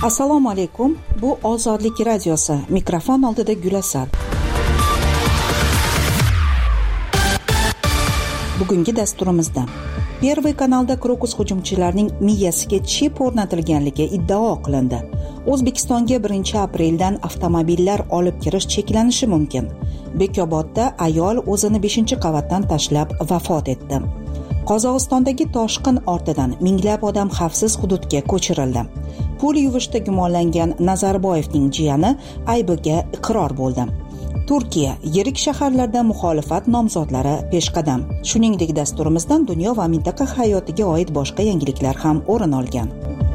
Assalomu alaykum. Bu Ozodlik radiosi. Mikrofon oldida Gulasal. Bugungi dasturimizda Первый kanalda Krokus hujumchilarining miyasiga chip o'rnatilganligi iddao qilindi. O'zbekistonga 1-apreldan avtomobillar olib kirish cheklanishi mumkin. Bekobodda ayol o'zini 5-qavatdan tashlab vafot etdi. Qozog'istondagi toshqin ortidan minglab odam xavfsiz hududga ko'chirildi. Pul yuvishda gumonlangan Nazarboyevning jiyani aybiga iqror bo'ldi. Turkiya yirik shaharlarda muxolifat nomzodlari peshqadam. Shuningdek, dasturimizdan dunyo va mintaqa hayotiga oid boshqa yangiliklar ham o'rin olgan.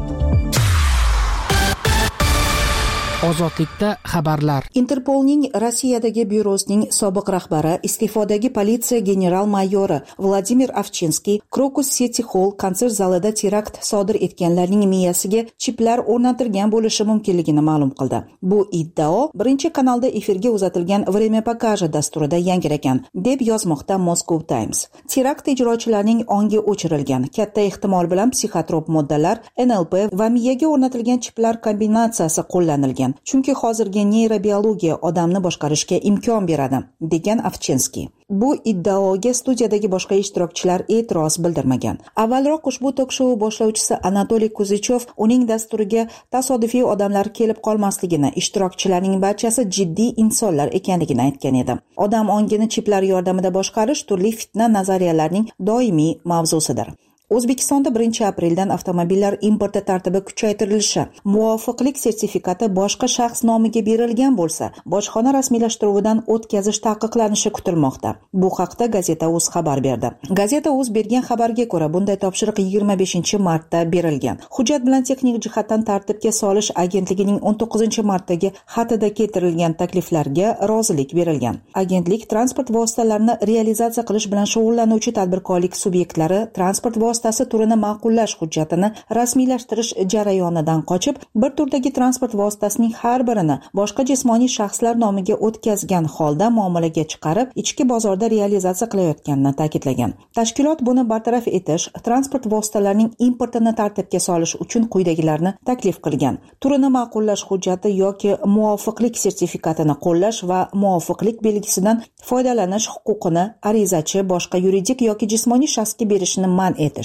Ozodlikda xabarlar. Interpolning Rossiyadagi byurosining sobiq rahbari, iste'fodagi politsiya general-mayori Vladimir Avchinskiy Krokus City Hall konsert zalida terakt sodir etganlarning miyasiga chiplar o'rnatilgan bo'lishi mumkinligini ma'lum qildi. Bu iddao 1-kanalda efirga uzatilgan Время покажа dasturida yangragan, deb yozmoqda Moscow Times. Terakt ijrochilarining ongi o'chirilgan, katta ehtimol bilan psixotrop moddalar, NLP va miyaga o'rnatilgan chiplar kombinatsiyasi qo'llanilgan. Chunki hozirgi neyrobiologiya odamni boshqarishga imkon beradi, degan Avchinskiy. Bu iddaoga studiyadagi boshqa ishtirokchilar e'tiroz bildirmagan. Avvalroq ushbu tok-shou boshlovchisi Anatoliy Kuzichov uning dasturiga tasodifiy odamlar kelib qolmasligini, ishtirokchilarning barchasi jiddiy insonlar ekanligini aytgan edi. Odam ongini chiplar yordamida boshqarish turli fitna nazariyalarining doimiy mavzusidir. O'zbekistonda 1-apreldan avtomobillar importi tartibi kuchaytirilishi, muvofiqlik sertifikati boshqa shaxs nomiga berilgan bo'lsa, bojxona rasmiylashtiruvidan o'tkazish taqiqlanishi kutilmoqda. Bu haqda Gazeta.uz xabar berdi. Gazeta.uz bergan xabarga ko'ra, bunday topshiriq 25-martda berilgan. Hujjat bilan texnik jihatdan tartibga solish agentligining 19-martdagi xatida keltirilgan takliflarga rozilik berilgan. Agentlik transport vositalarini realizatsiya qilish bilan shug'ullanuvchi tadbirkorlik subyektlari transport vositasi turini ma'qullash hujjatini rasmiylashtirish jarayonidan qochib, bir turdagi transport vositasining har birini boshqa jismoniy shaxslar nomiga o'tkazgan holda muomalaga chiqarib, ichki bozorda realizatsiya qilayotganini ta'kidlagan. Tashkilot buni bartaraf etish, transport vositalarining importini tartibga solish uchun quyidagilarni taklif qilgan: turini ma'qullash hujjati yoki muvofiqlik sertifikatini qo'llash va muvofiqlik belgisidan foydalanish huquqini arizachi boshqa yuridik yoki jismoniy shaxsga berishni man etish.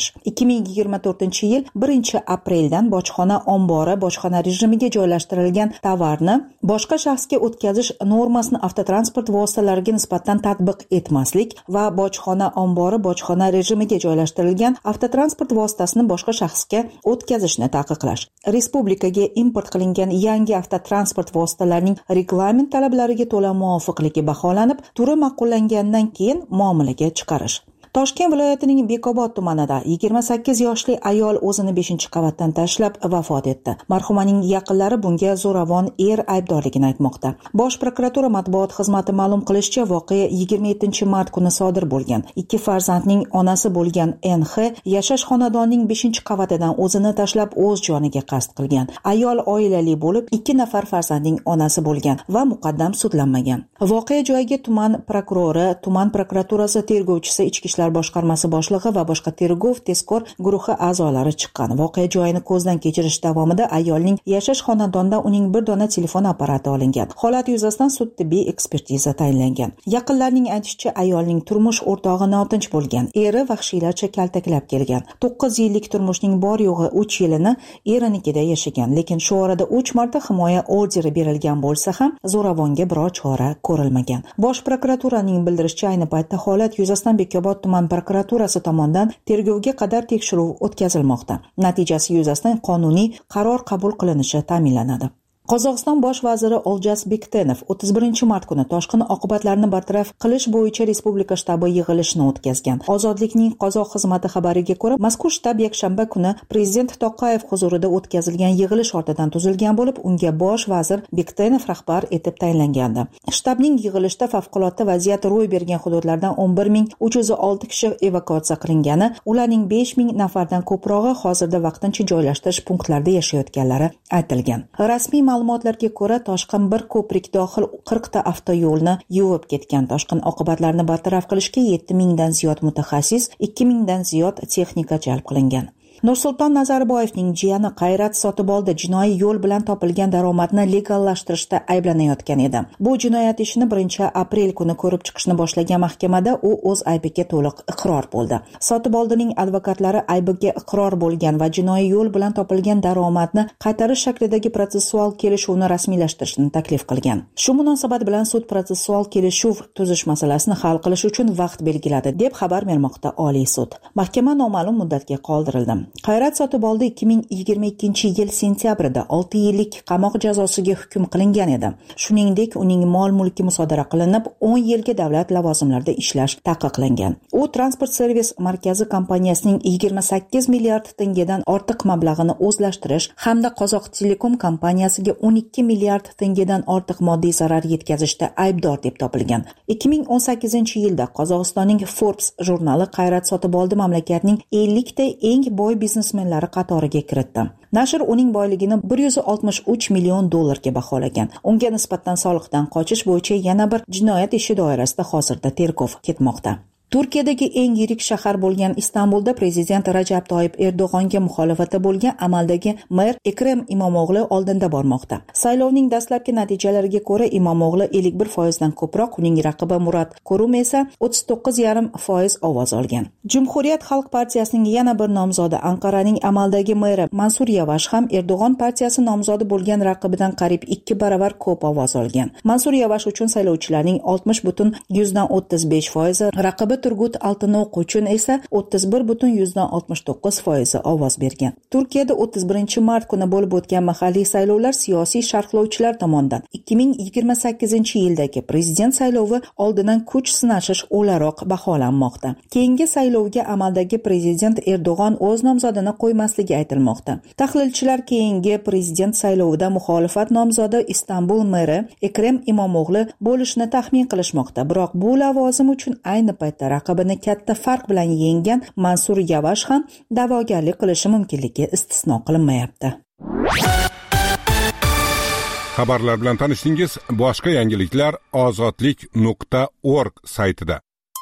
2024-yil 1-apreldan bojxona ombori bojxona rejimiga joylashtirilgan tovarni boshqa shaxsga o'tkazish normasini avtotransport vositalariga nisbatan tatbiq etmaslik va bojxona ombori bojxona rejimiga joylashtirilgan avtotransport vositasini boshqa shaxsga o'tkazishni taqiqlash. Respublikaga import qilingan yangi avtotransport vositalarining reglament talablariga to'la muvofiqligi baholanib, turi ma'qullangandan keyin muomalaga chiqarish. Toshkent viloyatining Bekobod tumanida 28 yoshli ayol o'zini 5-qavatdan tashlab vafot etdi. Marhumaning yaqinlari bunga zo'ravon aybdorligini aytmoqda. Bosh prokuratura matbuot xizmati ma'lum qilishicha, voqea 27-mart kuni sodir bo'lgan. 2 farzandning onasi bo'lgan NH yashash xonadonining 5-qavatidan o'zini tashlab o'z joniga qasd qilgan. Ayol oilali bo'lib, 2 nafar farzandning onasi bo'lgan va muqaddam sudlanmagan. Voqea joyiga tuman prokurori, tuman prokuraturasi tergovchisi, ichki ishlar boshqarmasi boshlig'i va boshqa tergov-tezkor guruhi a'zolari chiqqan. Voqea joyini ko'zdan kechirish davomida ayolning yashash xonadonida uning bir dona telefon apparati olingan. Holat yuzasidan sud-tibbiy ekspertiza tayinlangan. Yaqinlarning aytishicha, ayolning turmush o'rtog'i notinch bo'lgan. Eri vahshiylarcha kaltaklab kelgan. 9 yillik turmushning bor yo'g'i 3 yilini erinikida yashagan, lekin shu orada 3 marta himoya orderi berilgan bo'lsa ham zo'ravonga biror chora ko'rilmagan. Bosh prokuraturaning bildirishicha, ayni paytda holat yuzasidan Bekobod tuman prokuraturasi tomonidan tergovga qadar tekshiruv o'tkazilmoqda. Natijasi yuzasidan qonuniy qaror qabul qilinishi ta'minlanadi. Qozog'iston bosh vaziri Oljas Bektenov 31-mart kuni toshqin oqibatlarini bartaraf qilish bo'yicha respublika shtabi yig'ilishini o'tkazgan. Ozodlikning qozoq xizmati xabariga ko'ra, mazkur shtab yakshanba kuni prezident Toqayev huzurida o'tkazilgan yig'ilish ortidan tuzilgan bo'lib, unga bosh vazir Bektenov rahbar etib tayinlangandi. Shtabning yig'ilishda favqulodda vaziyat ro'y bergan hududlardan 11,306 kishi evakuatsiya qilingani, ularning 5,000 nafardan ko'prog'i hozirda vaqtincha joylashtirish punktlarida yashayotganlari aytilgan. Rasmiy ma'lumotlarga ko'ra, toshqin bir ko'prik dohil 40 ta avtoyo'lni yuvib ketgan. Toshqin oqibatlarini bartaraf qilishga 7,000 dan ziyod mutaxassis, 2,000 dan ziyod texnika jalb qilingan. Nursulton Nazarboyevning jiyani Qayrat Sotiboldi jinoiy yo'l bilan topilgan daromadni legallashtirishda ayblanayotgan edi. Bu jinoyat ishini 1-aprel kuni ko'rib chiqishni boshlagan mahkamada u o'z aybiga to'liq iqror bo'ldi. Sotiboldining advokatlari aybiga iqror bo'lgan va jinoiy yo'l bilan topilgan daromadni qaytarish shaklidagi protsessual kelishuvni rasmiylashtirishni taklif qilgan. Shu munosabat bilan sud protsessual kelishuv tuzish masalasini hal qilish uchun vaqt belgiladi, deb xabar bermoqda Oliy sud. Mahkama noma'lum muddatga qoldirildi. Qayrat Sotiboldi 2022-yil sentyabrida 6 yillik qamoq jazosiga hukm qilingan edi. Shuningdek, uning mol-mulki musodara qilinib, 10 yilga davlat lavozimlarida ishlash taqiqlangan. U Transport Servis markazi kompaniyasining 28 milliard tengadan ortiq mablag'ini o'zlashtirish hamda Qozoq Telekom kompaniyasiga 12 milliard tengadan ortiq moddiy zarar yetkazishda aybdor deb topilgan. 2018-yilda Qozog'istonning Forbes jurnali Qayrat Sotiboldi mamlakatning 50 ta eng boy biznesmenlari qatoriga kiritdi. Nashr uning boyligini $163 million ga baholagan. Unga nisbatan soliqdan qochish bo'yicha yana bir jinoyat ishi doirasida hozirda tergov ketmoqda. Turkiyadagi eng yirik shahar bo'lgan Istanbulda prezident Rajab Toyyib Erdo'g'onga muxolifatda bo'lgan amaldagi mer Ekrem İmamoğlu oldinda bormoqda. Saylovning dastlabki natijalariga ko'ra İmamoğlu 51% dan ko'proq, uning raqibi Murat Kurum esa 39,5% ovoz olgan. Cumhuriyet Xalq partiyasining yana bir nomzodi Anqaraning amaldagi meri Mansur Yavash ham Erdo'g'on partiyasi nomzodi bo'lgan raqibidan qariyb 2 baravar ko'p ovoz olgan. Mansur Yavash uchun saylovchilarning 60,35%, raqibi Turgut Altınok uchun esa 31,69% ovoz bergan. Turkiyada 31-mart kuni bo'lib o'tgan mahalliy saylovlar siyosiy sharhlovchilar tomonidan 2028-yildagi prezident saylovi oldidan kuch sinashish o'laroq baholanmoqda. Keyingi saylovga amaldagi prezident Erdo'g'on o'z nomzodini qo'ymasligi aytilmoqda. Tahlilchilar keyingi prezident saylovida muxolifat nomzodi Istanbul meri Ekrem İmamoğlu bo'lishini taxmin qilishmoqda. Biroq bu lavozim uchun ayni paytda raqibini katta farq bilan yenggan Mansur Yavash ham da'vogarlik qilishi mumkinligi istisno qilinmayapti. Xabarlar bilan tanishdingiz. Boshqa yangiliklar ozodlik.org saytida.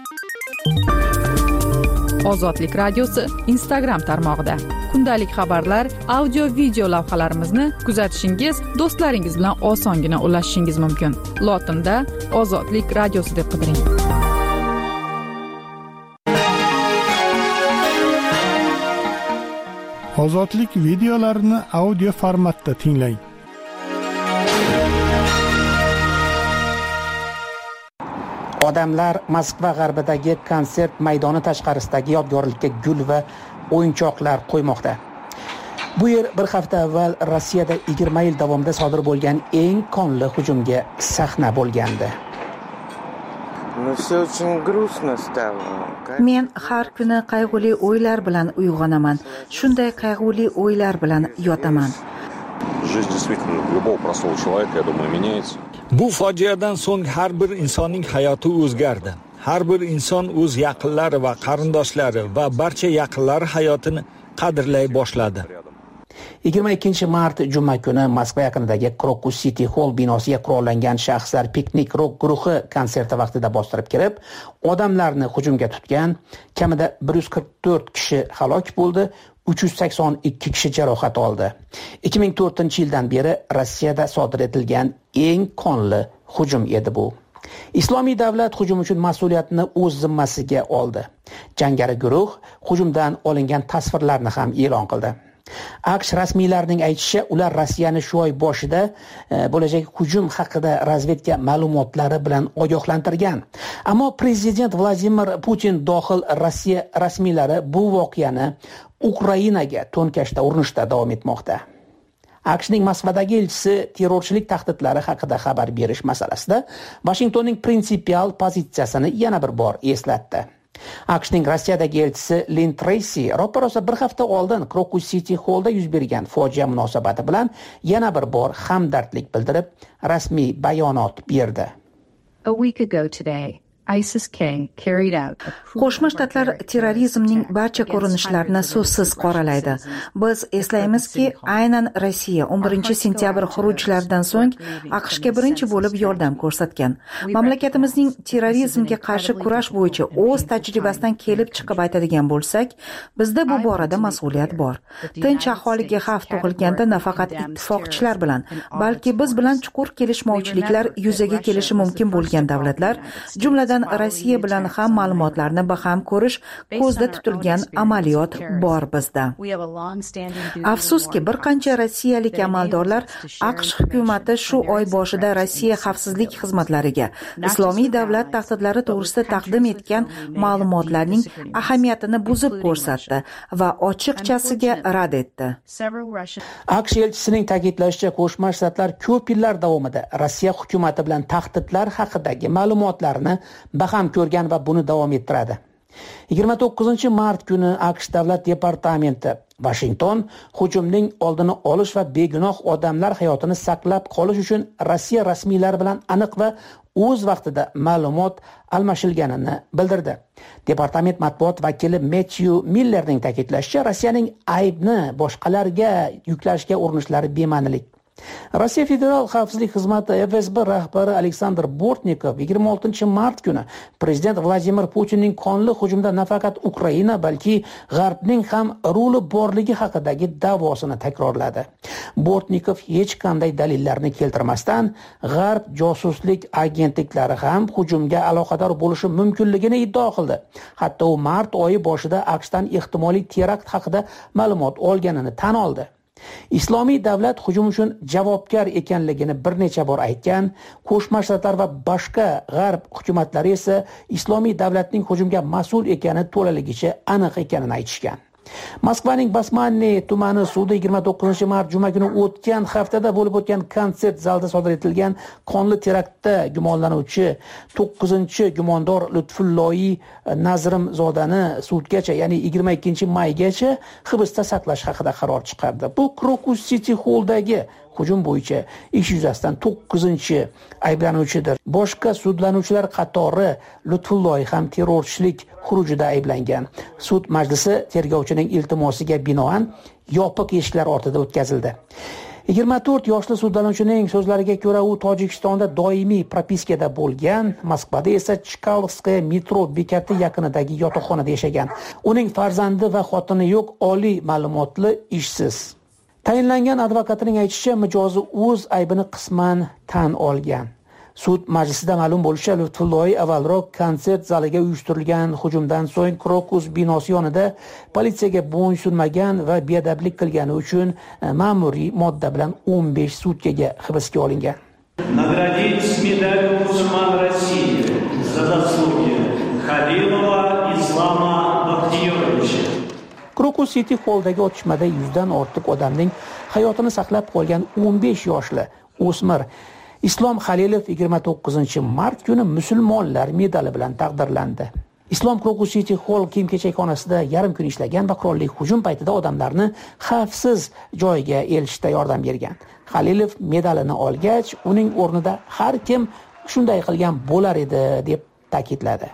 Ozodlik radiosi Instagram tarmog'ida. Kundalik xabarlar, audio, video lavhalarimizni kuzatishingiz, do'stlaringiz bilan osongina ulashishingiz mumkin. Lotinda Ozodlik radiosi deb qidiring. Ozodlik videolarini audio formatda tinglang. Odamlar Moskva g'arbidagi konsert maydoni tashqarisidagi yodgorlikka gul va o'yinchoqlar qo'ymoqda. Bu yer bir hafta avval Rossiyada 20 yil davomida sodir bo'lgan eng qonli hujumga sahna bo'lgandi. Men har kuni qayg'uli o'ylar bilan uyg'onaman. Shunday qayg'uli o'ylar bilan yotaman. Bu fojiadan so'ng har bir insonning hayoti o'zgardi. Har bir inson o'z yaqinlari va qarindoshlari va barcha yaqinlari hayotini qadrlay boshladi. 22 mart juma kuni Moskva yaqinidagi Krokus City Hall binosiga qurollangan shaxslar piknik rock guruhi konserti vaqtida bostirib kirib, odamlarni hujumga tutgan. Kamida 144 kishi halok bo'ldi, 382 kishi jarohat oldi. 2004-yildan beri Rossiyada sodir etilgan eng qonli hujum edi bu. Islomiy davlat hujum uchun mas'uliyatni o'z zimmasiga oldi. Jangari guruh hujumdan olingan tasvirlarni ham e'lon qildi. AQSh rasmiylarining aytishicha, ular Rossiyani shu oy boshida bo'lajak hujum haqida razvedka ma'lumotlari bilan ogohlantirgan. Ammo prezident Vladimir Putin dohil Rossiya rasmiylari bu voqeani Ukrainaga to'nkashda urinishda davom etmoqda. AQShning Moskvadagi elchisi terrorchilik tahdidlari haqida xabar berish masalasida Washingtonning prinsipial pozitsiyasini yana bir bor eslatdi. AQShning Rossiyadagi elchisi Lynn Tracy ro'parosa bir hafta oldin Krokus City Hallda yuz bergan fojia munosabati bilan yana bir bor hamdardlik bildirib, rasmiy bayonot berdi. A week ago today, Qo'shma Shtatlar terrorizmning barcha ko'rinishlarini so'zsiz qoralaydi. Biz eslaymizki, aynan Rossiya 11 sentyabr xurujlaridan so'ng AQShga birinchi bo'lib yordam ko'rsatgan. Mamlakatimizning terrorizmga qarshi kurash bo'yicha o'z tajribasidan kelib chiqib aytadigan bo'lsak, bizda bu borada mas'uliyat bor. Tinch aholiga xavf tug'ilganda nafaqat ittifoqchilar bilan, balki biz bilan chuqur kelishmovchiliklar yuzaga kelishi mumkin bo'lgan davlatlar, jumladan Rossiya bilan ham ma'lumotlarni baham ko'rish ko'zda tutilgan amaliyot bor bizda. Afsuski, bir qancha rossiyalik amaldorlar AQSh hukumati shu oy boshida Rossiya xavfsizlik xizmatlariga islomiy davlat tahdidlari to'g'risida taqdim etgan ma'lumotlarning ahamiyatini buzib ko'rsatdi va ochiqchasiga rad etdi. AQSh elchisining ta'kidlashicha, Qo'shma Shtatlar ko'p yillar davomida Rossiya hukumati bilan tahdidlar haqidagi ma'lumotlarni baham ko'rgan va buni davom ettiradi. 29 mart kuni AQSh Davlat departamenti Washington hujumning oldini olish va begunoh odamlar hayotini saqlab qolish uchun Rossiya rasmiylari bilan aniq va o'z vaqtida ma'lumot almashilganini bildirdi. Departament matbuot vakili Matthew Millerning ta'kidlashicha, Rossiyaning aybni boshqalarga yuklashga urinishlari bema'nilik. Rossiya Federal xavfsizlik xizmati FSB rahbari Aleksandr Bortnikov 26 mart kuni prezident Vladimir Putinning qonli hujumda nafaqat Ukraina, balki G'arbning ham roli borligi haqidagi da'vosini takrorladi. Bortnikov hech qanday dalillarni keltirmasdan, G'arb josuslik agentliklari ham hujumga aloqador bo'lishi mumkinligini iddao qildi. Hatto u mart oyi boshida AQShdan ehtimoliy terakt haqida ma'lumot olganini tan oldi. Islomiy davlat hujum uchun javobgar ekanligini bir necha bor aytgan, Qo'shma Shtatlar va boshqa G'arb hukumatlari esa Islomiy davlatning hujumga mas'ul ekani to'laligicha aniq ekanini aytishgan. Moskvaning Basmanniy tumani sudi 29 mart juma kuni o'tgan haftada bo'lib o'tgan konsert zalida sodir etilgan qonli teraktda gumonlanuvchi 9-gumondor Lutfulloyi Nazrimzodani sudgacha, ya'ni 22 maygacha hibsda saqlash haqida qaror chiqardi. Bu Crocus City Hall'dagi hujum bo'yicha ish yuzasidan 9-ayblanuvchidir. Boshqa sudlanuvchilar qatori Lutfulloy ham terrorchilik xurujida ayblangan. Sud majlisi tergovchining iltimosiga binoan yopiq eshiklar ortida o'tkazildi. 24 yoshli sudlanuvchining so'zlariga ko'ra, u Tojikistonda doimiy propiskada bo'lgan, Moskvada esa Chkalskaya metro bekati yaqinidagi yotoqxonada yashagan. Uning farzandi va xotini yo'q, oliy ma'lumotli, ishsiz. Tayinlangan advokatining aytishicha, mijozi o'z aybini qisman tan olgan. Sud majlisida ma'lum bo'lishicha, Lutfulloy avvalroq konsert zaliga uyushtirilgan hujumdan so'ng Crocus binosi yonida politsiyaga bo'ysunmagan va beadablik qilgani uchun ma'muriy modda bilan 15 sutkaga hibsga olingan. Nagradить медалью Мусульман России за заслуги Халилова Islama Baxtiyorovich. Crocus City Hall'dagi otishmada 100 dan ortiq odamning hayotini saqlab qolgan 15 yoshli o'smir Islom Halilov 29 mart kuni musulmonlar medali bilan taqdirlandi. Islom Crocus City Hall kiyim-kechakxonasida yarim kun ishlagan va qurolli hujum paytida odamlarni xavfsiz joyga elishda yordam bergan. Halilov medalini olgach, uning o'rnida har kim shunday qilgan bo'lar edi deb ta'kidladi.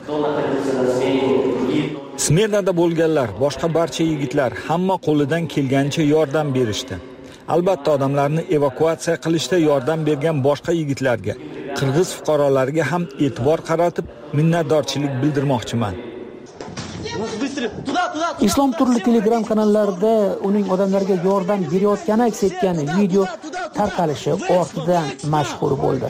Smirnada bo'lganlar, boshqa barcha yigitlar hamma qo'lidan kelgancha yordam berishdi. Albatta odamlarni evakuatsiya qilishda yordam bergan boshqa yigitlarga, qirg'iz fuqarolariga ham e'tibor qaratib, minnatdorchilik bildirmoqchiman. Islom turli Telegram kanallarida uning odamlarga yordam berayotgani aks etgan video tarqalishi ortidan mashhur bo'ldi.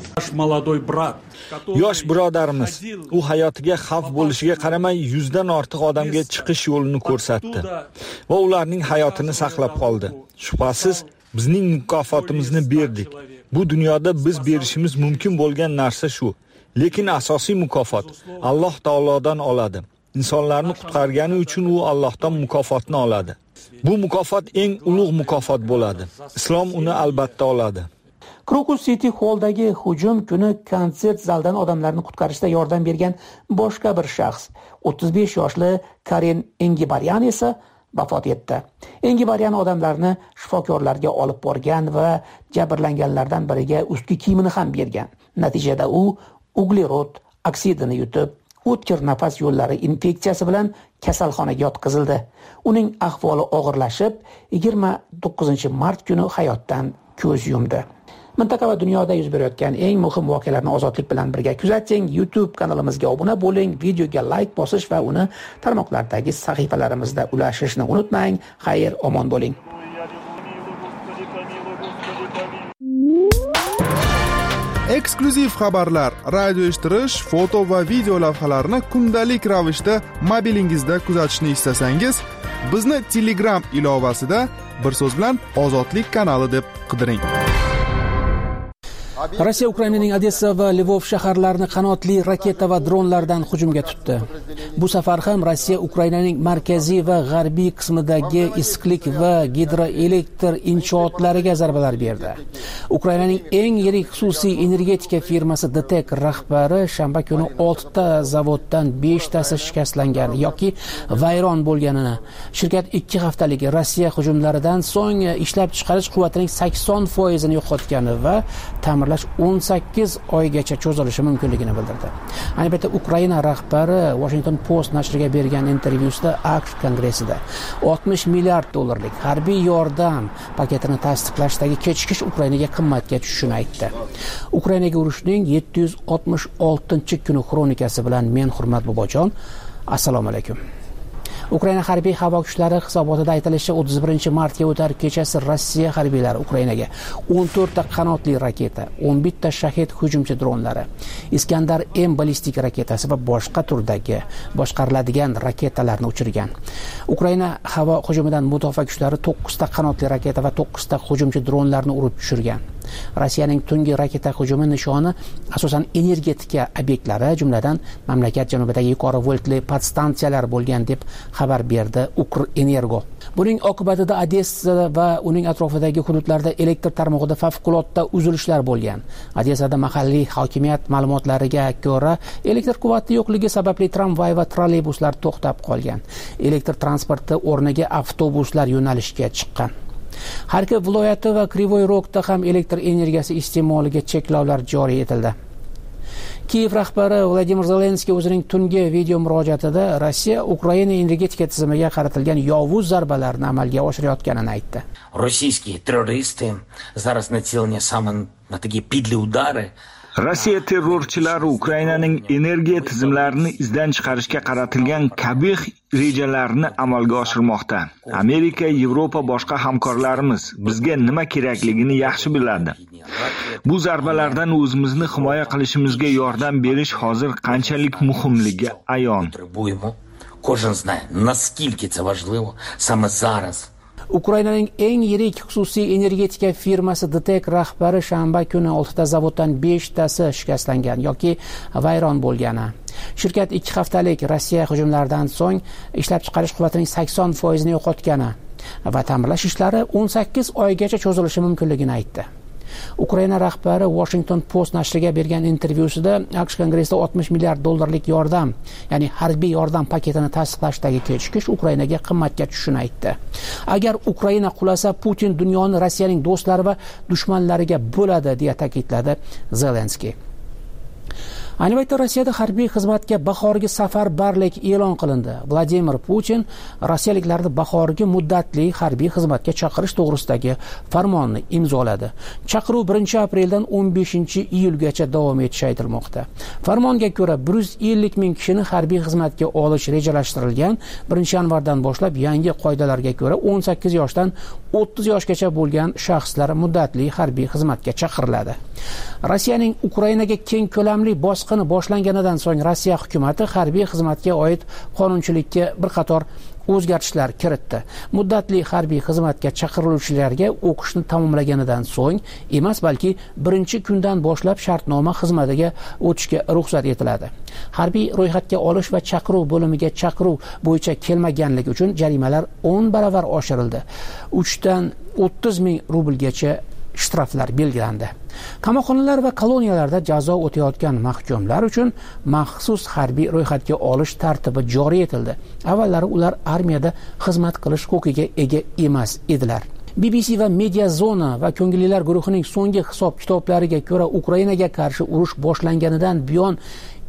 Yosh birodarimiz, u hayotiga xavf bo'lishiga qaramay 100 dan ortiq odamga chiqish yo'lini ko'rsatdi va ularning hayotini saqlab qoldi. Shubhasiz, bizning mukofotimizni berdik. Bu dunyoda biz berishimiz mumkin bo'lgan narsa shu. Lekin asosiy mukofot Alloh taolodan oladi. insonlarni qutqargani uchun u Allohdan mukofotni oladi. Bu mukofot eng ulug' mukofot bo'ladi. Islom uni albatta oladi. Crocus City Hall'dagi hujum kuni konsert zaldan odamlarni qutqarishda yordam bergan boshqa bir shaxs, 35 yoshli Karen Engibaryan esa vafot etdi. Engibaryan odamlarni shifokorlarga olib borgan va jabrlanganlardan biriga ustki kiyimini ham bergan. Natijada u uglerod oksidini yutib, o'tkir nafas yo'llari infeksiyasi bilan kasalxonaga yotqizildi. Uning ahvoli og'irlashib, 29 mart kuni hayotdan ko'z yumdi. Mintaqa va dunyoda yuz berayotgan eng muhim voqealarni ozodlik bilan birga kuzating. YouTube kanalimizga obuna bo'ling, videoga like bosish va uni tarmoqlardagi sahifalarimizda ulashishni unutmang. Xayr, omon bo'ling. Eksklyuziv xabarlar, radio eshittirish, foto va video lavhalarni kundalik ravishda mobilingizda kuzatishni istasangiz, bizni Telegram ilovasida bir so'z bilan Ozodlik kanali deb qidiring. Rossiya Ukrainaning Odessa va Lvov shaharlarini qanotli raketa va dronlardan hujumga tutdi. Bu safar ham Rossiya Ukrainaning markaziy va g'arbiy qismidagi issiqlik va gidroelektr inshootlariga zarbalar berdi. Ukrainaning eng yirik xususiy energetika firmasi DTEK rahbari shanba kuni 6 ta zavoddan 5 tasi shikastlangan yoki vayron bo'lganini, shirkat 2 haftalik Rossiya hujumlaridan so'ng ishlab chiqarish quvvatining 80% yo'qotgani va ta'mirlash 18 oygacha cho'zilishi mumkinligini bildirdi. Ayni paytda Ukraina rahbari Washington Post nashriga bergan intervyusida AQSh kongressida 60 milliard dollarlik harbiy yordam paketini tasdiqlashdagi kechikish Ukrainaga qimmatga tushishini aytdi. Ukrainaga urushning 766-kuni xronikasi bilan men Hurmat Bobojon. Assalomu alaykum. Ukraina harbiy havo kuchlari hisobotida aytilishicha 31 martga o'tar kechasi Rossiya harbiylari Ukrainaga 14 ta qanotli raketa, 11 ta Shahid hujumchi dronlari, Iskandar M ballistik raketasi va boshqa turdagi boshqariladigan raketalarni uchirgan. Ukraina havo hujumidan mudofaa kuchlari 9 ta qanotli raketa va 9 ta hujumchi dronlarni urib tushirgan. Rossiyaning tungi raketa hujumi nishoni asosan energetika obyektlari, jumladan mamlakat janubidagi yuqori voltli podstansiyalar bo'lgan deb xabar berdi Ukrenergo. Buning oqibatida Odessa va uning atrofidagi hududlarda elektr tarmog'ida favqulodda uzilishlar bo'lgan. Odessada mahalliy hokimiyat ma'lumotlariga ko'ra, elektr quvvati yo'qligi sababli tramvay va trolleybuslar to'xtab qolgan. Elektr transporti o'rniga avtobuslar yo'nalishga chiqqan. Xarkov viloyati va Krivoy Rogda ham elektr energiyasi iste'moliga cheklovlar joriy etildi. Kiyev rahbari Vladimir Zelenskiy o'zining tungi video murojaatida Rossiya Ukraina energetika tizimiga qaratilgan yovuz zarbalarni amalga oshirayotganini aytdi. Rossiyskiy terrorisты зараз нацелены саме на такие подлые удары. Rossiya terrorchilari Ukrainaning energiya tizimlarini izdan chiqarishga qaratilgan qabih rejalarni amalga oshirmoqda. Amerika, Yevropa boshqa hamkorlarimiz bizga nima kerakligini yaxshi biladi. Bu zarbalardan o'zimizni himoya qilishimizga yordam berish hozir qanchalik muhimligi ayon. Кожен знає, наскільки це важливо саме зараз. Ukrainaning eng yirik xususiy energetika firmasi DTEK rahbari shanba kuni 6 ta zavoddan 5 tasi shikastlangan yoki vayron bo'lgani. Shirkat 2 haftalik Rossiya hujumlaridan so'ng ishlab chiqarish quvvatining 80% yo'qotgani va ta'mirlash ishlari 18 oygacha cho'zilishi mumkinligini aytdi. Ukraina rahbari Washington Post nashriga bergan intervyusida AQSh kongressida 60 milliard dollarlik yordam, ya'ni harbiy yordam paketini tasdiqlashdagi kechikish Ukrainaga qimmatga tushishini aytdi. Agar Ukraina qulasa, Putin dunyoni Rossiyaning do'stlari va dushmanlariga bo'ladi, deya ta'kidladi Zelenskiy. Ayni vaqtda Rossiyada harbiy xizmatga bahorgi safarbarlik e'lon qilindi. Vladimir Putin rossiyaliklarni bahorgi muddatli harbiy xizmatga chaqirish to'g'risidagi farmonni imzoladi. Chaqiruv 1-apreldan 15-iyulgacha davom etishi aytilmoqda. Farmonga ko'ra 150 ming kishini harbiy xizmatga olish rejalashtirilgan. 1-yanvardan boshlab yangi qoidalarga ko'ra 18 yoshdan 30 yoshgacha bo'lgan shaxslar muddatli harbiy xizmatga chaqiriladi. Rossiyaning Ukrainaga keng ko'lamli bosqini boshlanganidan so'ng Rossiya hukumatı harbiy xizmatga oid qonunchilikka bir qator o'zgartishlar kiritdi. Muddatli harbiy xizmatga chaqiriluvchilarga o'qishni tamomlaganidan so'ng emas, balki birinchi kundan boshlab shartnoma xizmatiga o'tishga ruxsat etiladi. Harbiy ro'yxatga olish va chaqiruv bo'limiga chaqiruv bo'yicha kelmaganlik uchun jarimalar 10 baravar oshirildi. 3 dan 30 ming rublgacha shtraflar belgilandi. Qamoqxonalar va koloniyalarda jazo o'tayotgan mahkumlar uchun maxsus harbiy ro'yxatga olish tartibi joriy etildi. Avvallari ular armiyada xizmat qilish huquqiga ega emas edilar. BBC va Media Zona va ko'ngillilar guruhining so'nggi hisob-kitoblariga ko'ra Ukrainaga qarshi urush boshlanganidan buyon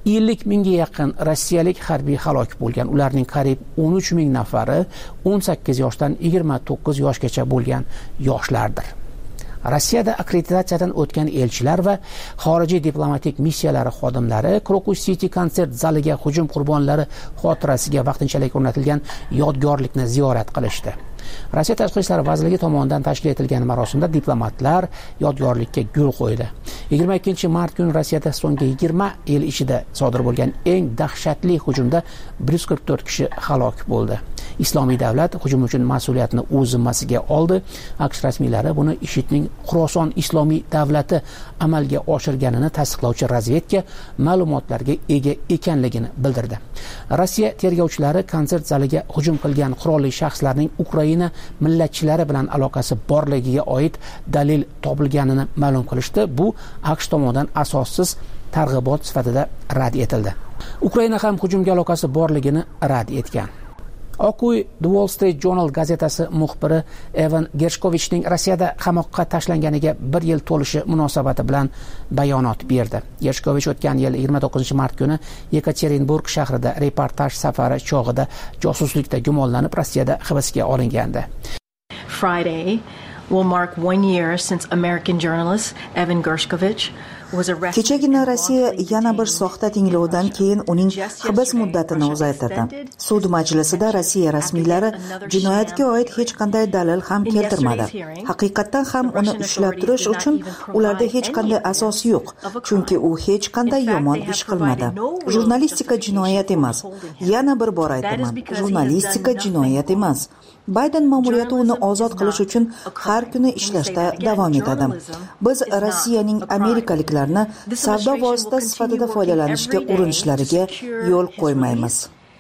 50 mingga yaqin rossiyalik harbiy halok bo'lgan. Ularning qariyb 13 ming nafari 18 yoshdan 29 yoshgacha bo'lgan yoshlardir. Rossiyada akkreditatsiyadan o'tgan elchilar va xorijiy diplomatik missiyalari xodimlari Crocus City konsert zaliga hujum qurbonlari xotirasiga vaqtinchalik o'rnatilgan yodgorlikni ziyorat qilishdi. Rossiya Tashqi ishlar vazirligi tomonidan tashkil etilgan marosimda diplomatlar yodgorlikka gul qo'ydi. 22 mart kuni Rossiyada so'nggi 20 yil ichida sodir bo'lgan eng dahshatli hujumda 144 kishi halok bo'ldi. Islomiy davlat hujum uchun mas'uliyatni o'z zimmasiga oldi. AQSh rasmiylari buni IShIDning Xuroson islomiy davlati amalga oshirganini tasdiqlovchi razvedka ma'lumotlarga ega ekanligini bildirdi. Rossiya tergovchilari konsert zaliga hujum qilgan qurolli shaxslarning Ukraina millatchilari bilan aloqasi borligiga oid dalil topilganini ma'lum qilishdi. Bu AQSh tomonidan asossiz targ'ibot sifatida rad etildi. Ukraina ham hujumga aloqasi borligini rad etgan. Oq uy The Wall Street Journal gazetasi muxbiri Evan Gershkovichning Rossiyada qamoqqa tashlanganiga 1 yil to'lishi munosabati bilan bayonot berdi. Gershkovich o'tgan yil 29 mart kuni Yekaterinburg shahrida reportaj safari chog'ida josuslikda gumonlanib Rossiyada hibsga olingandi. Friday will mark 1 year since American journalist Evan Gershkovich Kechagina Rossiya yana bir soxta tinglovdan keyin uning hibs muddatini uzaytirdi. Sud majlisida Rossiya rasmiylari jinoyatga oid hech qanday dalil ham keltirmadi. Haqiqatan ham uni ushlab turish uchun ularda hech qanday asos yo'q, chunki u hech qanday yomon ish qilmadi. Jurnalistika jinoyat emas. Yana bir bor aytaman, jurnalistika jinoyat emas. Bayden ma'muriyati uni ozod qilish uchun har kuni ishlashda davom etadi. Biz Rossiyaning amerikaliklarni savdo vositasi sifatida foydalanishga urinishlariga yo'l qo'ymaymiz.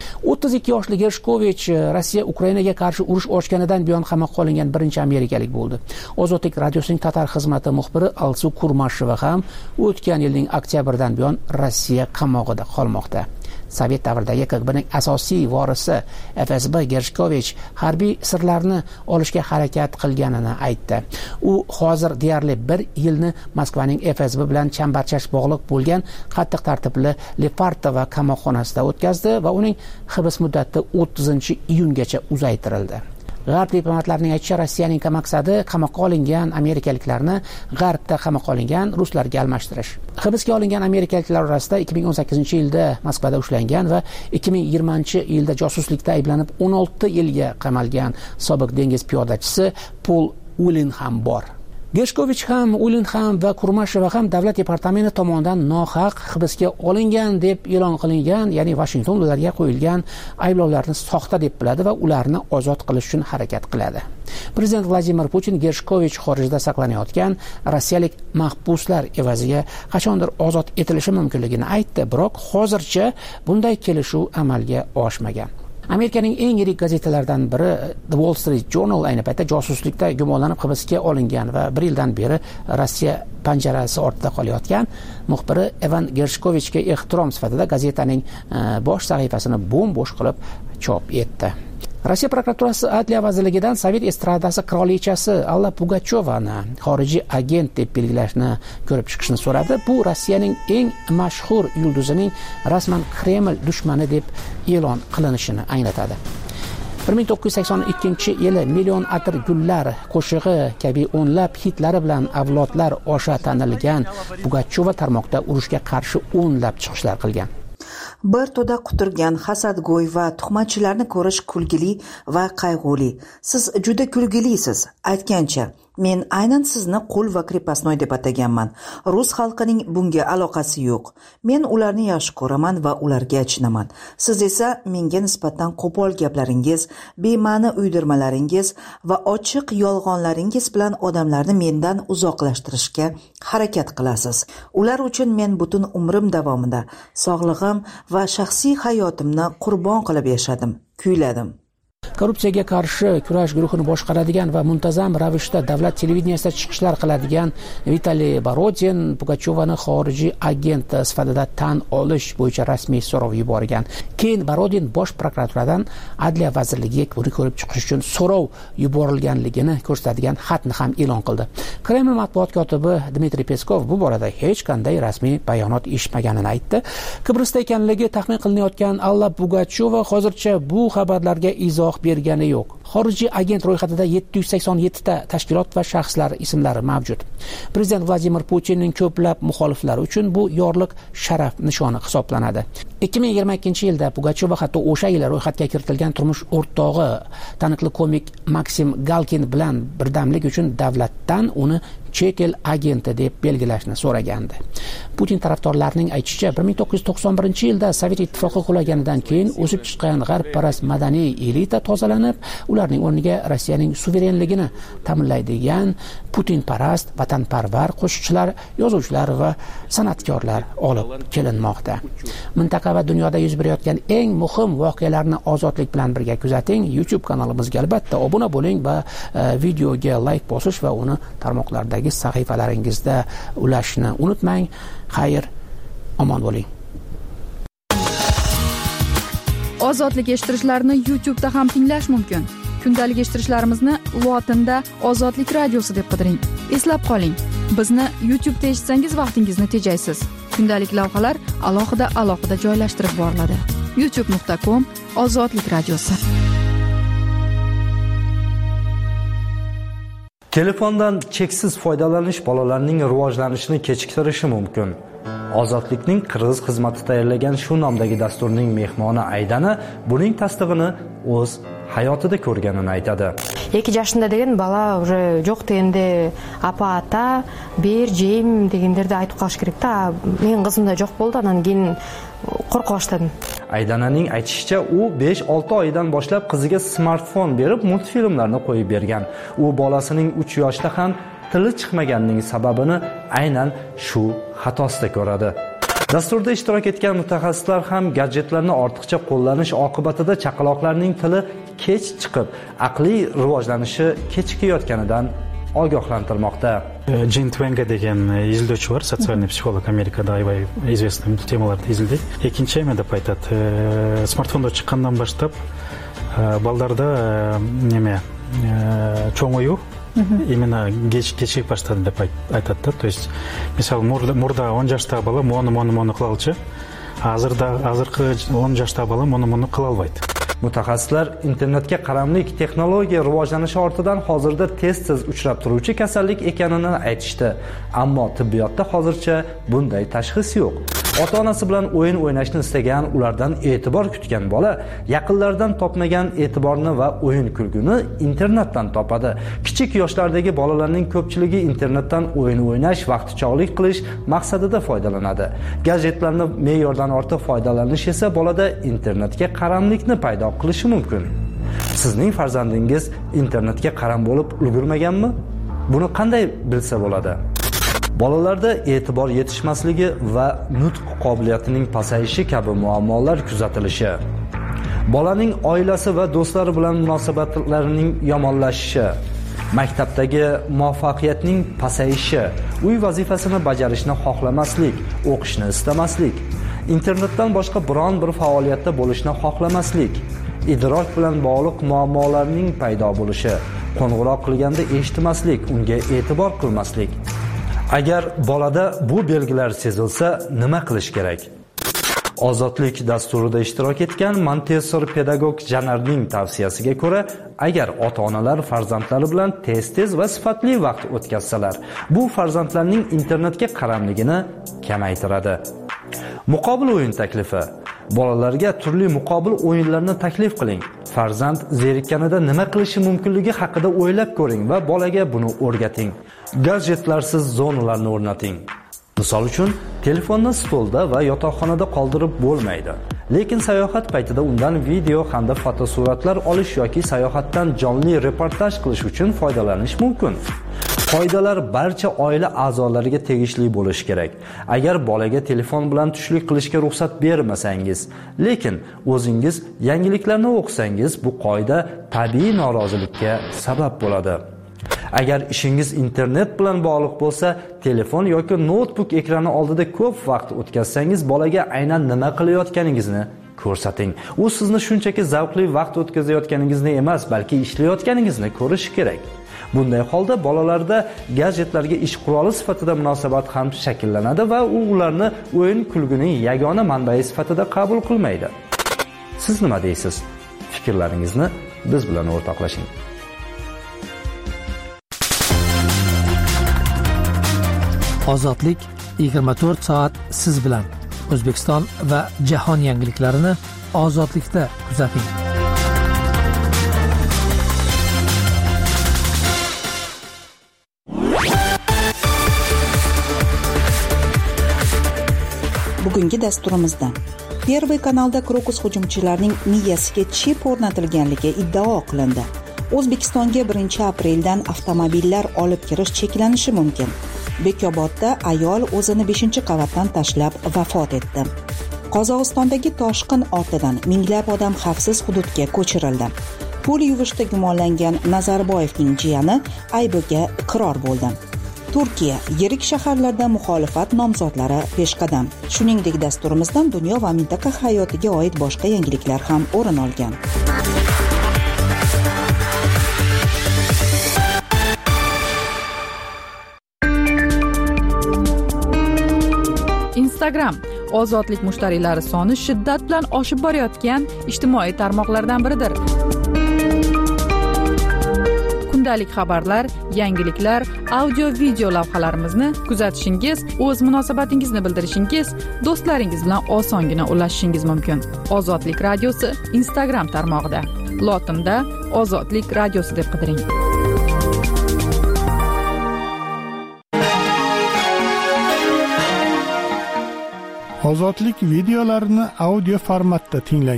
32 yoshli Gershkovich Rossiya Ukrainaga qarshi urush ochganidan buyon qamoqqa olingan birinchi amerikalik bo'ldi. Ozodlik radiosining Tatar xizmati muxbiri Alsu Kurmasheva ham o'tgan yilning oktyabridan buyon Rossiya qamog'ida qolmoqda. Sovet davridagi KGBning asosiy vorisi FSB Gershkovich harbiy sirlarni olishga harakat qilganini aytdi. U hozir deyarli 1 yilni Moskvaning FSB bilan chambarchash bog'liq bo'lgan qattiq tartibli Lepartovo qamoqxonasida o'tkazdi va uning hibs muddati 30-iyungacha uzaytirildi. G'arb diplomatlarining aytishicha, Rossiyaning maqsadi qamoqqa olingan amerikaliklarni G'arbda qamoqqa olingan ruslarga almashtirish. Hibsga olingan amerikaliklar orasida 2018-yilda Moskvada ushlangan va 2020-yilda josuslikda ayblanib 16 yilga qamalgan sobiq dengiz piyodachisi Paul Whelan ham bor. Gershkovich ham, Ulin ham va Kurmasheva ham davlat departamenti tomonidan nohaq hibsga olingan deb e'lon qilingan, ya'ni Washington ularga qo'yilgan ayblovlarni soxta deb biladi va ularni ozod qilish uchun harakat qiladi. Prezident Vladimir Putin Gershkovich xorijda saqlanayotgan rossiyalik mahbuslar evaziga qachondir ozod etilishi mumkinligini aytdi, biroq hozircha bunday kelishuv amalga oshmagan. Amerikaning eng yirik gazetalaridan biri The Wall Street Journal ayni paytda josuslikda gumonlanib hibsga olingan va 1 yildan beri Rossiya panjarasi ortida qolayotgan muxbiri Evan Gershkovichga ehtirom sifatida gazetaning bosh sahifasini bo'm-bo'sh qilib chop etdi. Rossiya prokuraturasi Adliya vazirligidan Sovet estradasi qirolichasi Alla Pugachovani xorijiy agent deb belgilashni ko'rib chiqishni so'radi. Bu Rossiyaning eng mashhur yulduzining rasman Kreml dushmani deb e'lon qilinishini anglatadi. 1982-yili Million atir gullar qo'shig'i kabi o'nlab hitlari bilan avlodlar osha tanilgan Pugachova tarmoqda urushga qarshi o'nlab chiqishlar qilgan. Bir to'da quturgan hasadgo'y va tuhmatchilarni ko'rish kulgili va qayg'uli. Siz juda kulgilisiz. Aytgancha, men aynan sizni qul va krepostnoy deb ataganman. Rus xalqining bunga aloqasi yo'q. Men ularni yaxshi ko'raman va ularga achinaman. Siz esa menga nisbatan qo'pol gaplaringiz, bema'ni uydirmalaringiz va ochiq yolg'onlaringiz bilan odamlarni mendan uzoqlashtirishga harakat qilasiz. Ular uchun men butun umrim davomida sog'lig'im va shaxsiy hayotimni qurbon qilib yashadim, kuyladim. Korrupsiyaga qarshi kurash guruhini boshqaradigan va muntazam ravishda davlat televideniyasida chiqishlar qiladigan Vitaliy Borodin Pugachyovani xorijiy agent sifatida tan olish bo'yicha rasmiy so'rov yuborgan. Keyin Borodin bosh prokuraturadan Adliya vazirligiga buni ko'rib chiqish uchun so'rov yuborilganligini ko'rsatadigan xatni ham e'lon qildi. Kreml matbuot kotibi Dmitriy Peskov bu borada hech qanday rasmiy bayonot eshitmaganini aytdi. Kibrosda ekanligi taxmin qilinayotgan Alla Pugachyova hozircha bu xabarlarga izoh bergani yo'q. Xorijiy agent ro'yxatida 787 ta tashkilot va shaxslar ismlari mavjud. Prezident Vladimir Putinning ko'plab muxoliflari uchun bu yorliq sharaf nishoni hisoblanadi. 2022-yilda Pugachyova hatto o'sha yil ro'yxatga kiritilgan turmush o'rtog'i taniqli komik Maksim Galkin bilan birdamlik uchun davlatdan uni chet el agenti deb belgilashni so'ragandi. Putin tarafdorlarining aytishicha 1991-yilda Sovet ittifoqi qulaganidan keyin o'sib chiqqan g'arbparast madaniy elita tozalanib, ularning o'rniga Rossiyaning suverenligini ta'minlaydigan Putinparast, vatanparvar qo'shiqchilar, yozuvchilar va san'atkorlar olib kelinmoqda. Mintaqa va dunyoda yuz berayotgan eng muhim voqealarni ozodlik bilan birga kuzating. YouTube kanalimizga albatta obuna bo'ling va videoga like bosish va uni tarmoqlardagi sahifalaringizda ulashni unutmang. Xayr, omon bo'ling. Ozodlik eshittirishlarni YouTube'da ham tinglash mumkin. Kundalik eshittirishlarimizni lotinda Ozodlik radiosi deb qidiring. Eslab qoling, bizni YouTube'da eshitsangiz vaqtingizni tejaysiz. Kundalik lavhalar alohida joylashtirib boriladi. youtube.com/Ozodlik radiosi. Telefondan cheksiz foydalanish bolalarning rivojlanishini kechiktirishi mumkin. Ozodlikning qirg'iz xizmati tayyorlagan shu nomdagi dasturning mehmoni Aydana buning tasdig'ini o'z hayotida ko'rganini aytadi. 2 yoshында деген бала уже жоқ дегенде апа ата бер жейм дегендерди айтып калыш керек да. Менин кызымда жоқ болду, анан кийин корко баштадым. Aydananing aytishicha, u 5-6 oydan boshlab qiziga smartfon berib multfilmlarni qo'yib bergan. U bolasining 3 yoshda ham tili chiqmaganining sababini aynan shu xatosida ko'radi. Dasturda ishtirok etgan mutaxassislar ham gadjetlarni ortiqcha qo'llanish oqibatida chaqaloqlarning tili kech chiqib, aqliy rivojlanishi kechikayotganidan ogohlantirmoqda. Джин Твенга деген изилдөөчү бар, социальный психолог, Америкада аябай известный темаларды изилдейт. Экинчи эме деп айтат, смартфондор чыккандан баштап балдарда неме чоңою именно кечигип баштады деп айтат да. То есть мисалы мурда 10 жаштагы бала мону кыла алчу, азыркы 10 жаштагы бала мону кыла албайт. Mutaxassislar internetga qaramlik texnologiya rivojlanishi ortidan hozirda tez uchrab turuvchi kasallik ekanini aytishdi. Ammo tibbiyotda hozircha bunday tashxis yo'q. Ota-onasi bilan o'yin o'ynashni istagan, ulardan e'tibor kutgan bola yaqinlaridan topmagan e'tiborni va o'yin kulguni internetdan topadi. Kichik yoshlardagi bolalarning ko'pchiligi internetdan o'yin o'ynash, vaqtichog'lik qilish maqsadida foydalanadi. Gadjetlarni me'yordan ortiq foydalanish esa bolada internetga qaramlikni paydo qilishi mumkin. Sizning farzandingiz internetga qaram bo'lib ulgurmaganmi? Buni qanday bilsa bo'ladi? Bolalarda e'tibor yetishmasligi va nutq qobiliyatining pasayishi kabi muammolar kuzatilishi. Bolaning oilasi va do'stlari bilan munosabatlarining yomonlashishi, maktabdagi muvaffaqiyatning pasayishi, uy vazifasini bajarishni xohlamaslik, o'qishni istamaslik, internetdan boshqa biron bir faoliyatda bo'lishni xohlamaslik, idrok bilan bog'liq muammolarning paydo bo'lishi, qo'ng'iroq qilganda eshitmaslik, unga e'tibor qilmaslik. Agar bolada bu belgilar sezilsa, nima qilish kerak? Ozodlik dasturida ishtirok etgan Montessor pedagog Janarning tavsiyasiga ko'ra, agar ota-onalar farzandlari bilan tez va sifatli vaqt o'tkazsalar, bu farzandlarning internetga qaramligini kamaytiradi. Muqobil o'yin taklifi. Bolalarga turli muqobil o'yinlarni taklif qiling. Farzand zerikkanida nima qilishi mumkinligi haqida o'ylab ko'ring va bolaga buni o'rgating. Gadjetlarsiz zonalarni o'rnating. Misol uchun, telefonni stolda va yotoqxonada qoldirib bo'lmaydi. Lekin sayohat paytida undan video hamda fotosuratlar olish yoki sayohatdan jonli reportaj qilish uchun foydalanish mumkin. Qoidalar barcha oila a'zolariga tegishli bo'lishi kerak. Agar bolaga telefon bilan tushlik qilishga ruxsat bermasangiz, lekin o'zingiz yangiliklarni o'qisangiz, bu qoida tabiiy norozilikka sabab bo'ladi. Agar ishingiz internet bilan bog'liq bo'lsa, telefon yoki notebook ekrani oldida ko'p vaqt o'tkazsangiz, bolaga aynan nima qilayotganingizni ko'rsating. U sizni shunchaki zavqli vaqt o'tkazayotganingizni emas, balki ishlayotganingizni ko'rishi kerak. Bunday holda bolalarda gadjetlarga ish quroli sifatida munosabat ham shakllanadi va u ularni o'yin kulguning yagona manbai sifatida qabul qilmaydi. Siz nima deysiz? Fikrlaringizni biz bilan o'rtoqlashing. Ozodlik 24 soat siz bilan. O'zbekiston va jahon yangiliklarini ozodlikda kuzating. Bugungi dasturimizda Первый kanalda Krokus hujumchilarining miyasiga chip o'rnatilganligi iddao qilindi. O'zbekistonga 1-apreldan avtomobillar olib kirish cheklanishi mumkin. Bekobodda ayol o'zini 5-qavatdan tashlab vafot etdi. Qozog'istondagi toshqin ortidan minglab odam xavfsiz hududga ko'chirildi. Pul yuvishda gumonlangan Nazarboyevning jiyani aybiga iqror bo'ldi. Turkiya yirik shaharlarda muxolifat nomzodlari peshqadam. Shuningdek, dasturimizdan dunyo va mintaqa hayotiga oid boshqa yangiliklar ham o'rin olgan. Instagram ozodlik mushtariylari soni shiddat bilan oshib borayotgan ijtimoiy tarmoqlardan biridir. Kundalik xabarlar, yangiliklar, audio video lavhalarimizni kuzatishingiz, o'z munosabatingizni bildirishingiz, do'stlaringiz bilan osongina ulashishingiz mumkin. Ozodlik radiosi Instagram tarmog'ida. Lotinda Ozodlik radiosi deb qidiring. Ozodlik videolarini audio formatda tinglang.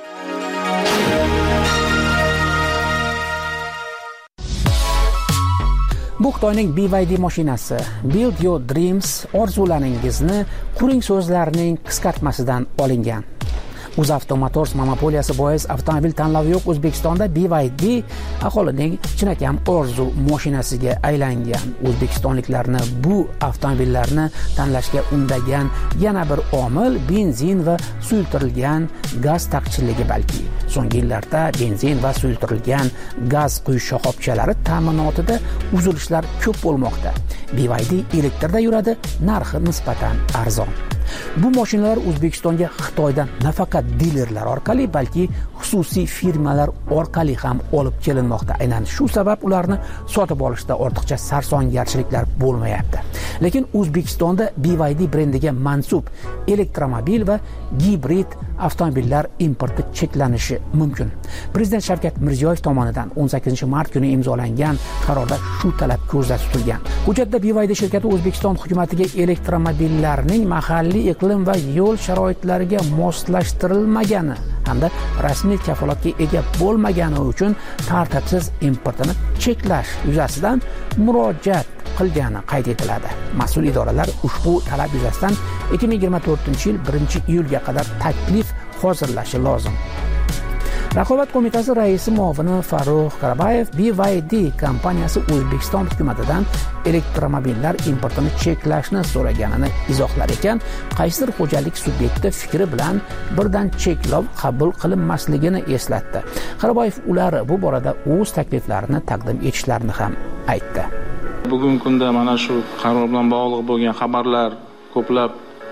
Bu Xitoyning BYD mashinasi Build Your Dreams orzularingizni quring so'zlarining qisqartmasidan olingan. UzAvto Motors monopoliyasi bois avtomobil tanlovi yo'q O'zbekistonda BYD aholining chinakam orzu mashinasiga aylangan. O'zbekistonliklarni bu avtomobillarni tanlashga undagan yana bir omil benzin va suyultirilgan gaz taqchilligi balki. So'nggi yillarda benzin va suyultirilgan gaz quyish shoxobchalari ta'minotida uzilishlar ko'p bo'lmoqda. BYD elektrda yuradi, narxi nisbatan arzon. Bu mashinalar O'zbekistonga Xitoydan nafaqat dilerlar orqali, balki xususiy firmalar orqali ham olib kelinmoqda. Aynan shu sabab ularni sotib olishda ortiqcha sarsongarchiliklar bo'lmayapti. Lekin O'zbekistonda BYD brendiga mansub elektromobil va gibrid avtomobillar importi cheklanishi mumkin. Prezident Shavkat Mirziyoyev tomonidan 18-mart kuni imzolangan qarorda shu talab ko'zda tutilgan. Hujjatda BYD shirkati O'zbekiston hukumatiga elektromobillarning mahalliy iqlim va yo'l sharoitlariga moslashtirilmagani hamda rasmiy kafolatga ega bo'lmagani uchun tartibsiz importini cheklash yuzasidan murojaat qilgani qayd etiladi. Mas'ul idoralar ushbu talab yuzasidan 2024-yil 1-iyulga qadar taklif hozirlashi lozim. Raqobat qo'mitasi raisi muavini Farruh Karabayev BYD kompaniyasi O'zbekiston hukumatidan elektromobillar importini cheklashni so'raganini izohlar ekan, qaysidir xo'jalik subyekti fikri bilan birdan cheklov qabul qilinmasligini eslatdi. Karabayev ular bu borada o'z takliflarini taqdim etishlarini ham aytdi. Bugungi kunda mana shu qaror bilan bog'liq bo'lgan xabarlar ko'plab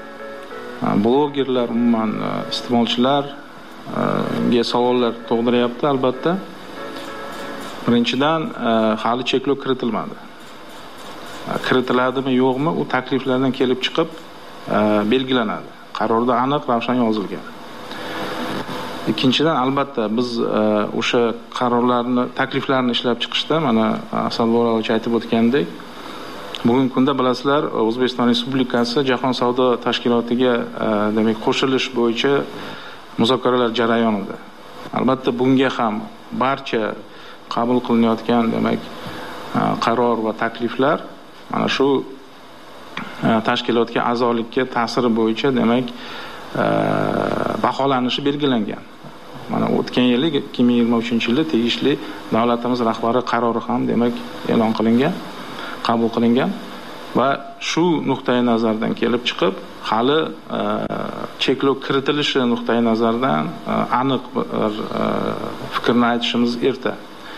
blogerlar, umuman iste'molchilar savollar tug'diryapti. Albatta, birinchidan hali cheklov kiritilmadi. Kiritiladimi yo'qmi, u takliflardan kelib chiqib belgilanadi. Qarorda aniq ravshan yozilgan. Ikkinchidan, albatta biz o'sha qarorlarni, takliflarni ishlab chiqishda mana Asad Bo'ronovich aytib o'tgandek, bugungi kunda bilasizlar, O'zbekiston Respublikasi Jahon savdo tashkilotiga demak qo'shilish bo'yicha muzokaralar jarayonida. Albatta bunga ham barcha qabul qilinayotgan demak qaror va takliflar mana shu tashkilotga a'zolikka ta'siri bo'yicha demak baholanishi belgilangan. Mana o'tgan yili 2023-yilda tegishli davlatimiz rahbari qarori ham demak e'lon qilingan, qabul qilingan va shu nuqtai nazardan kelib chiqib hali cheklov kiritilishi nuqtai nazaridan aniq bir fikrni aytishimiz erta.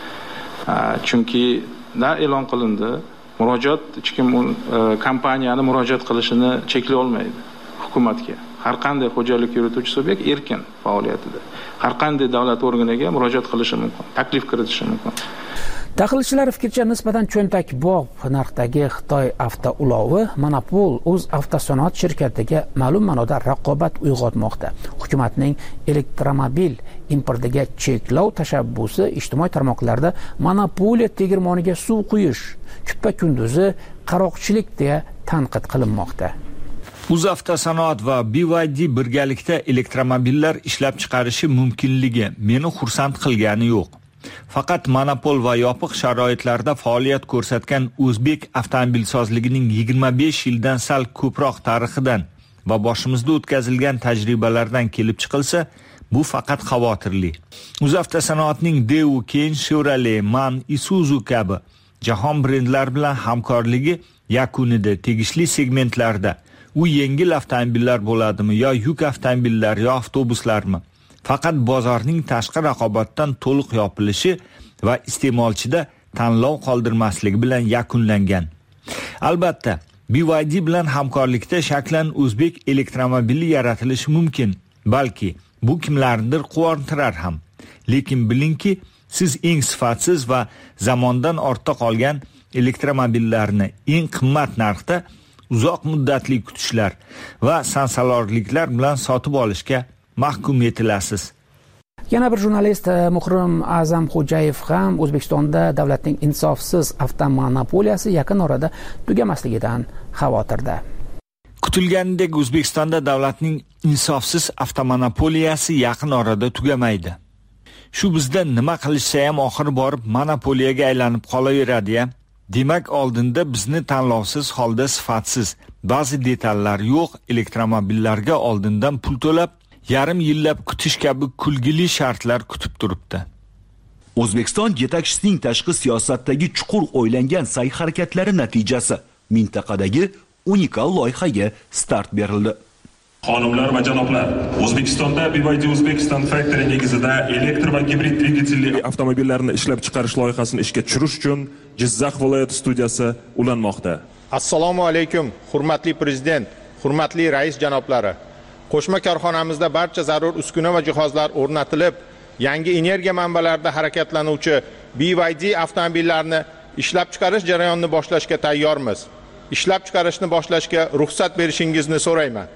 Chunki e'lon qilindi, murojaat hech kim kompaniyani murojaat qilishini cheklay olmaydi hukumatga. Har qanday xo'jalik yurituvchi subyekt erkin faoliyatida har qanday davlat organiga murojaat qilishi mumkin, taklif kiritishi mumkin. Tahlilchilar fikricha nisbatan cho'ntakbop narxdagi Xitoy avtoulovi monopol o'z avtosanoat shirkatiga ma'lum ma'noda raqobat uyg'otmoqda. Hukumatning elektromobil importiga cheklov tashabbusi ijtimoiy tarmoqlarda monopoliya tegirmoniga suv quyish, kuppa kunduzi qaroqchilik deya tanqid qilinmoqda. UzAvtosanoat va BYD birgalikda elektromobillar ishlab chiqarishi mumkinligi meni xursand qilgani yo'q. Faqat monopol va yopiq sharoitlarda faoliyat ko'rsatgan o'zbek avtomobilsozligining 25 yildan sal ko'proq tarixidan va boshimizda o'tkazilgan tajribalardan kelib chiqilsa, bu faqat xavotirli. UzAvtosanoatning Daewoo, Chevrolet, MAN, Isuzu kabi jahon brendlari bilan hamkorligi yakunida tegishli segmentlarda u yengil avtomobillar bo'ladimi yo yuk avtomobillar yo avtobuslarmi? Faqat bozorning tashqi raqobatdan to'liq yopilishi va iste'molchida tanlov qoldirmasligi bilan yakunlangan. Albatta, BYD bilan hamkorlikda shaklan o'zbek elektromobili yaratilishi mumkin. Balki bu kimlarnidir quvontirar ham. Lekin bilingki, siz eng sifatsiz va zamondan ortda qolgan elektromobillarni eng qimmat narxda uzoq muddatli kutishlar va sansalorliklar bilan sotib olishga mahkum etilasiz. Yana bir jurnalist Muhrim A'zamxo'jayev ham O'zbekistonda davlatning insofsiz avtomonopoliyasi yaqin orada tugamasligidan xavotirda. Kutilganidek O'zbekistonda davlatning insofsiz avtomonopoliyasi yaqin orada tugamaydi. Shu bizda nima qilishsa ham oxiri borib monopoliyaga aylanib qolaveradi-ya. Demak, oldinda bizni tanlovsiz holda sifatsiz, ba'zi detallar yo'q elektromobillarga oldindan pul to'lab, yarim yillab kutish kabi kulgili shartlar kutib turibdi. O'zbekiston yetakchisining tashqi siyosatdagi chuqur o'ylangan sa'y-harakatlari natijasi mintaqadagi unikal loyihaga start berildi. Xonimlar va janoblar, O'zbekistonda BYD Uzbekistan Factory negizida elektr va gibrid dvigatelli avtomobillarni ishlab chiqarish loyihasini ishga tushirish uchun Jizzax viloyati studiyasi ulanmoqda. Assalomu alaykum, hurmatli prezident, hurmatli rais janoblari. Qo'shma korxonamizda barcha zarur uskuna va jihozlar o'rnatilib, yangi energiya manbalarida harakatlanuvchi BYD avtomobillarini ishlab chiqarish jarayonini boshlashga tayyormiz. Ishlab chiqarishni boshlashga ruxsat berishingizni so'rayman.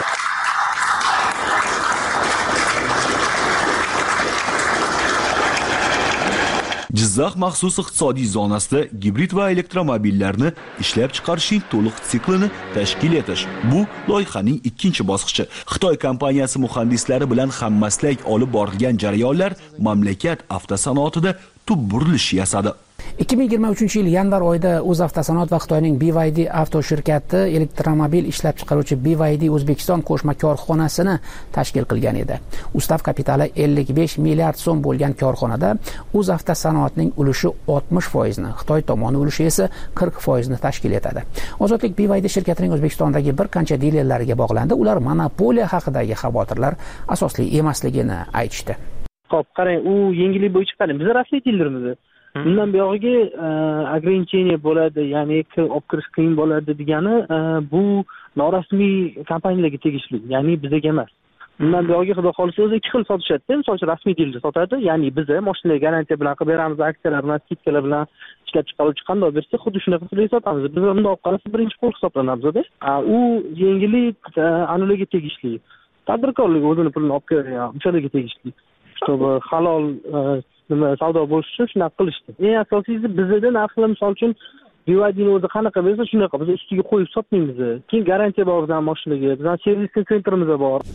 Jizzax maxsus iqtisodiy zonasida gibrid va elektromobillarni ishlab chiqarishning to'liq siklini tashkil etish. Bu loyihaning ikkinchi bosqichi. Xitoy kompaniyasi muhandislari bilan hammaslak olib borilgan jarayonlar mamlakat avtosanoatida tub burilish yasadi. 2023 yil yanvar oyida UzAvtosanoat va Xitoyning BYD avto shirkati elektromobil ishlab chiqaruvchi BYD O'zbekiston qo'shma korxonasini tashkil qilgan edi. Ustav kapitali 55 milliard so'm bo'lgan korxonada UzAvtosanoatning ulushi 60%, Xitoy tomoni ulushi esa 40% tashkil etadi. Ozodlik BYD shirkatining O'zbekistondagi bir qancha dilerlariga bog'landi. Ular monopoliya haqidagi xavotirlar asosli emasligini aytishdi. Xo'p, qarang, u yengillik bo'yicha qarang, biz rasmiy dilermiz. Bundan buyog'iga ограничение bo'ladi, ya'ni olib kirish qiyin bo'ladi degani bu norasmiy kompaniyalarga tegishli, ya'ni bizga emas. Bundan buyog'iga xudo xolisa o'zi ikki xil sotishadi. Misol uchun rasmiy diler sotadi, ya'ni biz mashinaga garantiya bilan qilib beramiz, aksiyalar bilan, skidkalar bilan ishlab chiqaruvchi qanday bersa, xuddi shunaqa qilib sotamiz. Biz bunday olib qarasa birinchi qo'l hisoblanamiz-da. U yengillik anularga tegishli. Tadbirkorlik o'zini pulini olib kelgan, uchalarga tegishli. Чтобы halol nima savdo bo'lishi uchun shunaqa qilishdi. Eng asosiysi bizda narxlar misol uchun BYD'ni o'zi qanaqa bersa shunaqa biz ustiga qo'yib sotmaymiz. Keyin garantiya bor bizning mashinaga, bizning servis sentrimiz bor.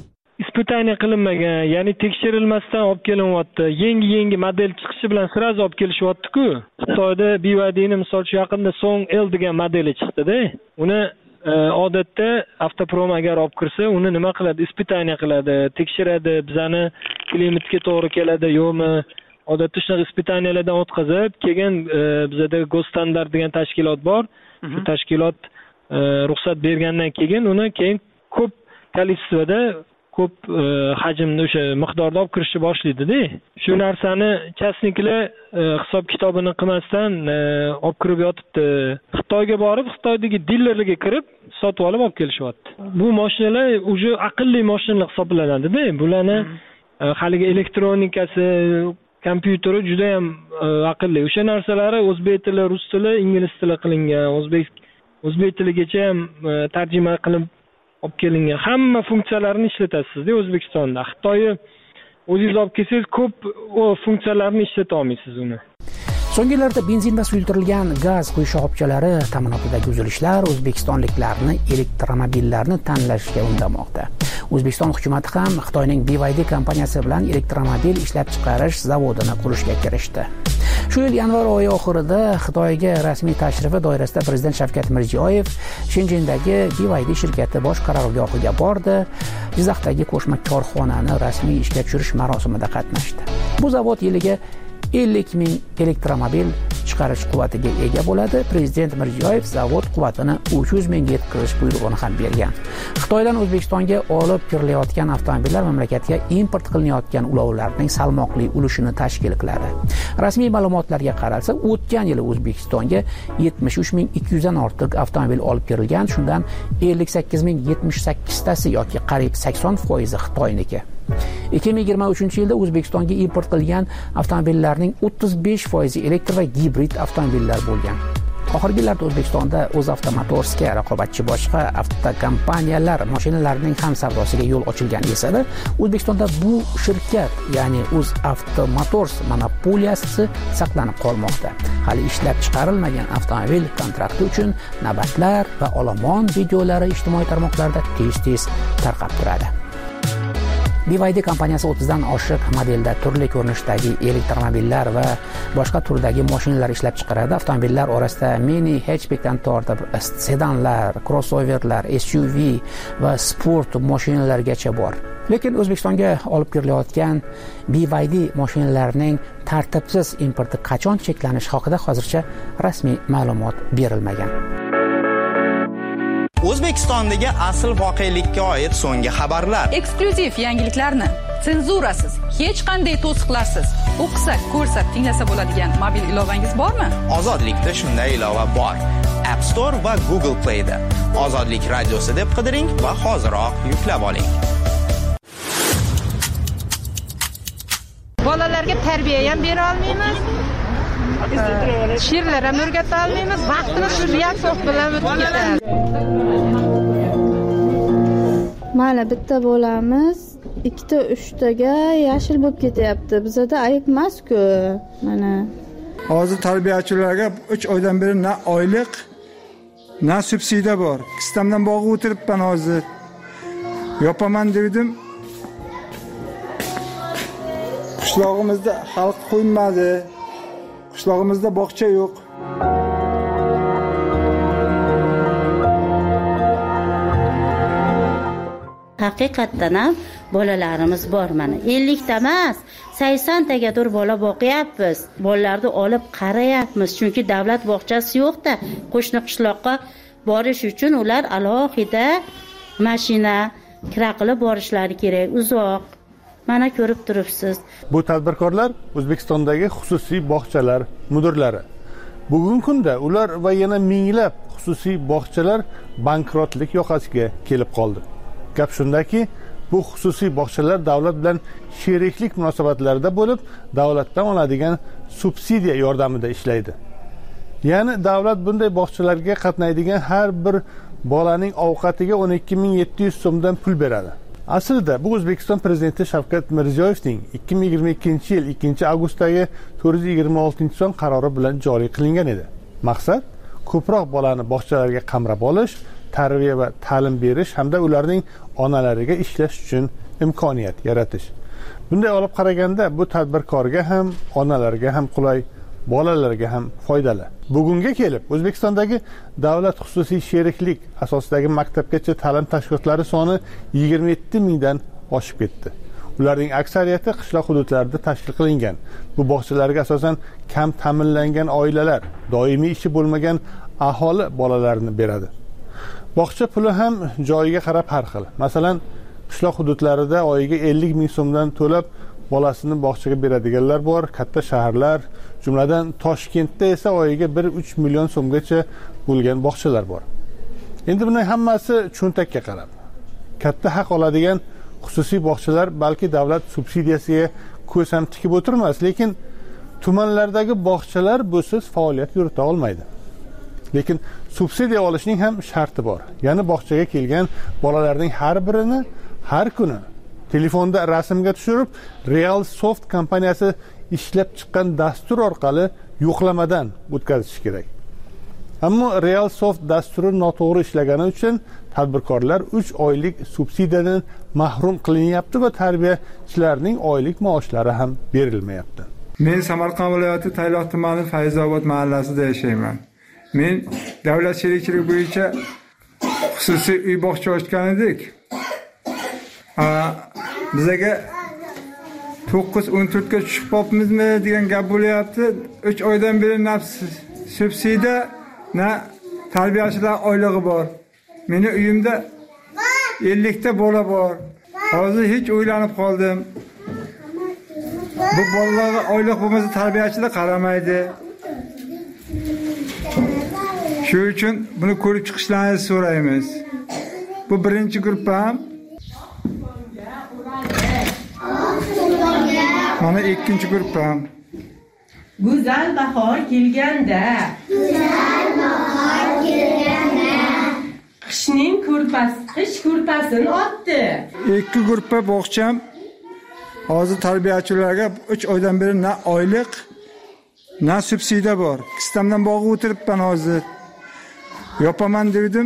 испытание qilinmagan, ya'ni tekshirilmasdan olib kelinyapti. Yangi model chiqishi bilan sirazi olib kelishyapti-ku. Xitoyda BYD'ni misol uchun yaqinda Song L degan modeli chiqdi-da. Uni odatda avtoprom agar olib kirsa, uni nima qiladi? Испытание qiladi, tekshiradi, bizani klimatga to'g'ri keladi yo'qmi? Odatda shunaqa испытанияларdan o'tkazib, keyin bizada Gosstandart degan tashkilot bor. Shu tashkilot ruxsat bergandan keyin uni keyin ko'p kolичествоda ko'p hajmda o'sha miqdorda olib kirishni boshlaydi-da. Shu narsani chasniklar hisob kitobini qilmasdan olib kirib yotibdi. Xitoyga borib, Xitoydagi dilerlarga kirib, sotib olib kelishyapti. Bu mashinalar uje aqlli mashinalar hisoblanadi-da. Bularni haligi elektronikasi, kompyuteri juda ham aqlli. O'sha narsalari o'zbek tili, rus tili, ingliz tili qilingan, o'zbek tiligacha ham tarjima qilib olib kelingan. Hamma funksiyalarni ishlatasizda O'zbekistonda. Xitoyni o'zingiz olib kelsangiz ko'p funksiyalarni ishlata olmaysiz uni. So'nggi yillarda benzinda suyultirilgan gaz quyish shoxobchalari ta'minotidagi uzilishlar o'zbekistonliklarni elektromobillarni tanlashga undamoqda. O'zbekiston hukumatı ham Xitoyning BYD kompaniyasi bilan elektromobil ishlab chiqarish zavodini qurishga kirishdi. Shu yil yanvar oyi oxirida Xitoyga rasmiy tashrifi doirasida Prezident Shavkat Mirziyoyev Shenzhendagi BYD shirkati bosh qarorgohiga bordi. Jizzaxdagi qo'shma korxonani rasmiy ishga tushirish marosimida qatnashdi. Bu zavod yiliga 50 ming elektromobil chiqarish quvvatiga ega bo'ladi. Prezident Mirziyoyev zavod quvvatini 300 mingga yetkazish buyrug'ini ham bergan. Xitoydan O'zbekistonga olib kirilayotgan avtomobillar mamlakatga import qilinayotgan ulovlarning salmoqli ulushini tashkil qiladi. Rasmiy ma'lumotlarga qaralsa, o'tgan yili O'zbekistonga 73200 dan ortiq avtomobil olib kirilgan, shundan 58078 tasi yoki qariyb 80% Xitoyniki. 2023-yilda O'zbekistonga import qilingan avtomobillarning 35% elektr va gibrid avtomobillar bo'lgan. Oxirgi yillarda O'zbekistonda O'zavtomotorsga raqobatchi boshqa avtokompaniyalar mashinalarining ham savdosiga yo'l ochilgan esa-da, O'zbekistonda bu shirkat, ya'ni O'zavtomotors monopoliyasi saqlanib qolmoqda. Hali ishlab chiqarilmagan avtomobil kontrakti uchun navbatlar va olomon videolari ijtimoiy tarmoqlarda tez-tez tarqab turadi. BYD kompaniyasi 30 dan oshiq modelda turli ko'rinishdagi elektromobillar va boshqa turdagi mashinalar ishlab chiqaradi. Avtomobillar orasida mini hatchbackdan tortib sedanlar, crossoverlar, SUV va sport mashinalargacha bor. Lekin O'zbekistonga olib kirilayotgan BYD mashinalarining tartibsiz importi qachon cheklanishi haqida hozircha rasmiy ma'lumot berilmagan. O'zbekistondagi asl voqelikka oid so'nggi xabarlar. Eksklyuziv yangiliklarni senzurasiz, hech qanday to'siqlarsiz o'qisa, ko'rsa, tinglasa bo'ladigan mobil ilovangiz bormi? Ozodlikda shunday ilova bor. App Store va Google Play'da. Ozodlik radiosi deb qidiring va hoziroq yuklab oling. Bolalarga tarbiya ham bera olmaymiz. She'rlar ham o'rgata olmaymiz. Vaqtimiz shu reaksiya bilan o'tib ketadi. Mana bitta bo'lamiz, ikkita, uchtaga yashil bo'lib ketyapti. Bizda ayb emas-ku. Mana hozir tarbiyachilarga 3 oydan beri na oylik, na subsidiya bor. Kistamdan bog'ib o'tiribman hozir. Yopaman dedim. Qishlog'imizda xalq qo'ymadi. Qishlog'imizda bog'cha yo'q. Haqiqatdan ham bolalarimiz bor mana. 50 ta emas, 80 tagadir bola boqyapmiz. Bolalarni olib qarayapmiz, chunki davlat bog'chasi yo'q-da. Qo'shni qishloqqa borish uchun ular alohida mashina kira qilib borishlari kerak, uzoq. Mana ko'rib turibsiz. Bu tadbirkorlar O'zbekistondagi xususiy bog'chalar mudirlari. Bugungi kunda ular va yana minglab xususiy bog'chalar bankrotlik yoqasiga kelib qoldi. Gap shundaki, bu xususiy bog'chalar davlat bilan sheriklik munosabatlarida bo'lib, davlatdan oladigan subsidiya yordamida ishlaydi. Ya'ni davlat bunday bog'chalarga qatnaydigan har bir bolaning ovqatiga 12700 so'mdan pul beradi. Aslida bu O'zbekiston prezidenti Shavkat Mirziyoyevning 2022-yil 2-avgustdagi 426-son qarori bilan joriy qilingan edi. Maqsad ko'proq bolani bog'chalarga qamrab olish, tarbiya va ta'lim berish hamda ularning onalariga ishlash uchun imkoniyat yaratish. Bunday olib qaraganda bu tadbirkorga ham, onalarga ham qulay, bolalarga ham foydali. Bugunga kelib O'zbekistondagi davlat xususiy sheriklik asosidagi maktabgacha ta'lim tashkilotlari soni 27 mingdan oshib ketdi. Ularning aksariyati qishloq hududlarida tashkil qilingan. Bu bog'chalarga asosan kam ta'minlangan oilalar, doimiy ishi bo'lmagan aholi bolalarini beradi. Bog'cha puli ham joyiga qarab har xil. Masalan, qishloq hududlarida oyiga 50 ming so'mdan to'lab bolasini bog'chaga beradiganlar bor, katta shaharlar, jumladan Toshkentda esa oyiga 1-3 million so'mgacha bo'lgan bog'chalar bor. Endi buning hammasi cho'ntakka qarab. Katta haq oladigan xususiy bog'chalar balki davlat subsidiyasiga ko'z ham tikib o'tirmas, lekin tumanlardagi bog'chalar busiz faoliyat yurita olmaydi. Lekin subsidiya olishning ham sharti bor. Ya'ni bog'chaga kelgan bolalarning har birini har kuni telefonda rasmga tushirib, RealSoft kompaniyasi ishlab chiqqan dastur orqali yo'qlamadan o'tkazish kerak. Ammo RealSoft dasturi noto'g'ri ishlagani uchun tadbirkorlar 3 oylik subsidiyadan mahrum qilinyapti va tarbiyachilarning oylik maoshlari ham berilmayapti. Men Samarqand viloyati Tayloq tumani Fayzobod mahallasida yashayman. Men davlat sherikchiligi bo'yicha xususiy uy bog'cha ochgan edik. Bizaga 9-14 ga tushib qolibmizmi degan gap bo'lyapti. 3 oydan beri na subsidiya, na tarbiyachilar oylig'i bor. Meni uyimda 50 ta bola bor. Hozir hech o'ylanib qoldim. Bu bolalarga oylik bo'lmasa tarbiyachilar qaramaydi. Shu uchun buni ko'rib chiqishlaringizni so'raymiz. Bu birinchi gruppam. Mana ikkinchi gruppam. Go'zal bahor kelganda. Qishning ko'rpasi, qish ko'rpasini otdi. Ikki gruppa bog'cham hozir tarbiyachilarga 3 oydan beri na oylik, na subsidiya bor. Qistamdan bog'ib o'tiribman hozir. Yopaman dedim.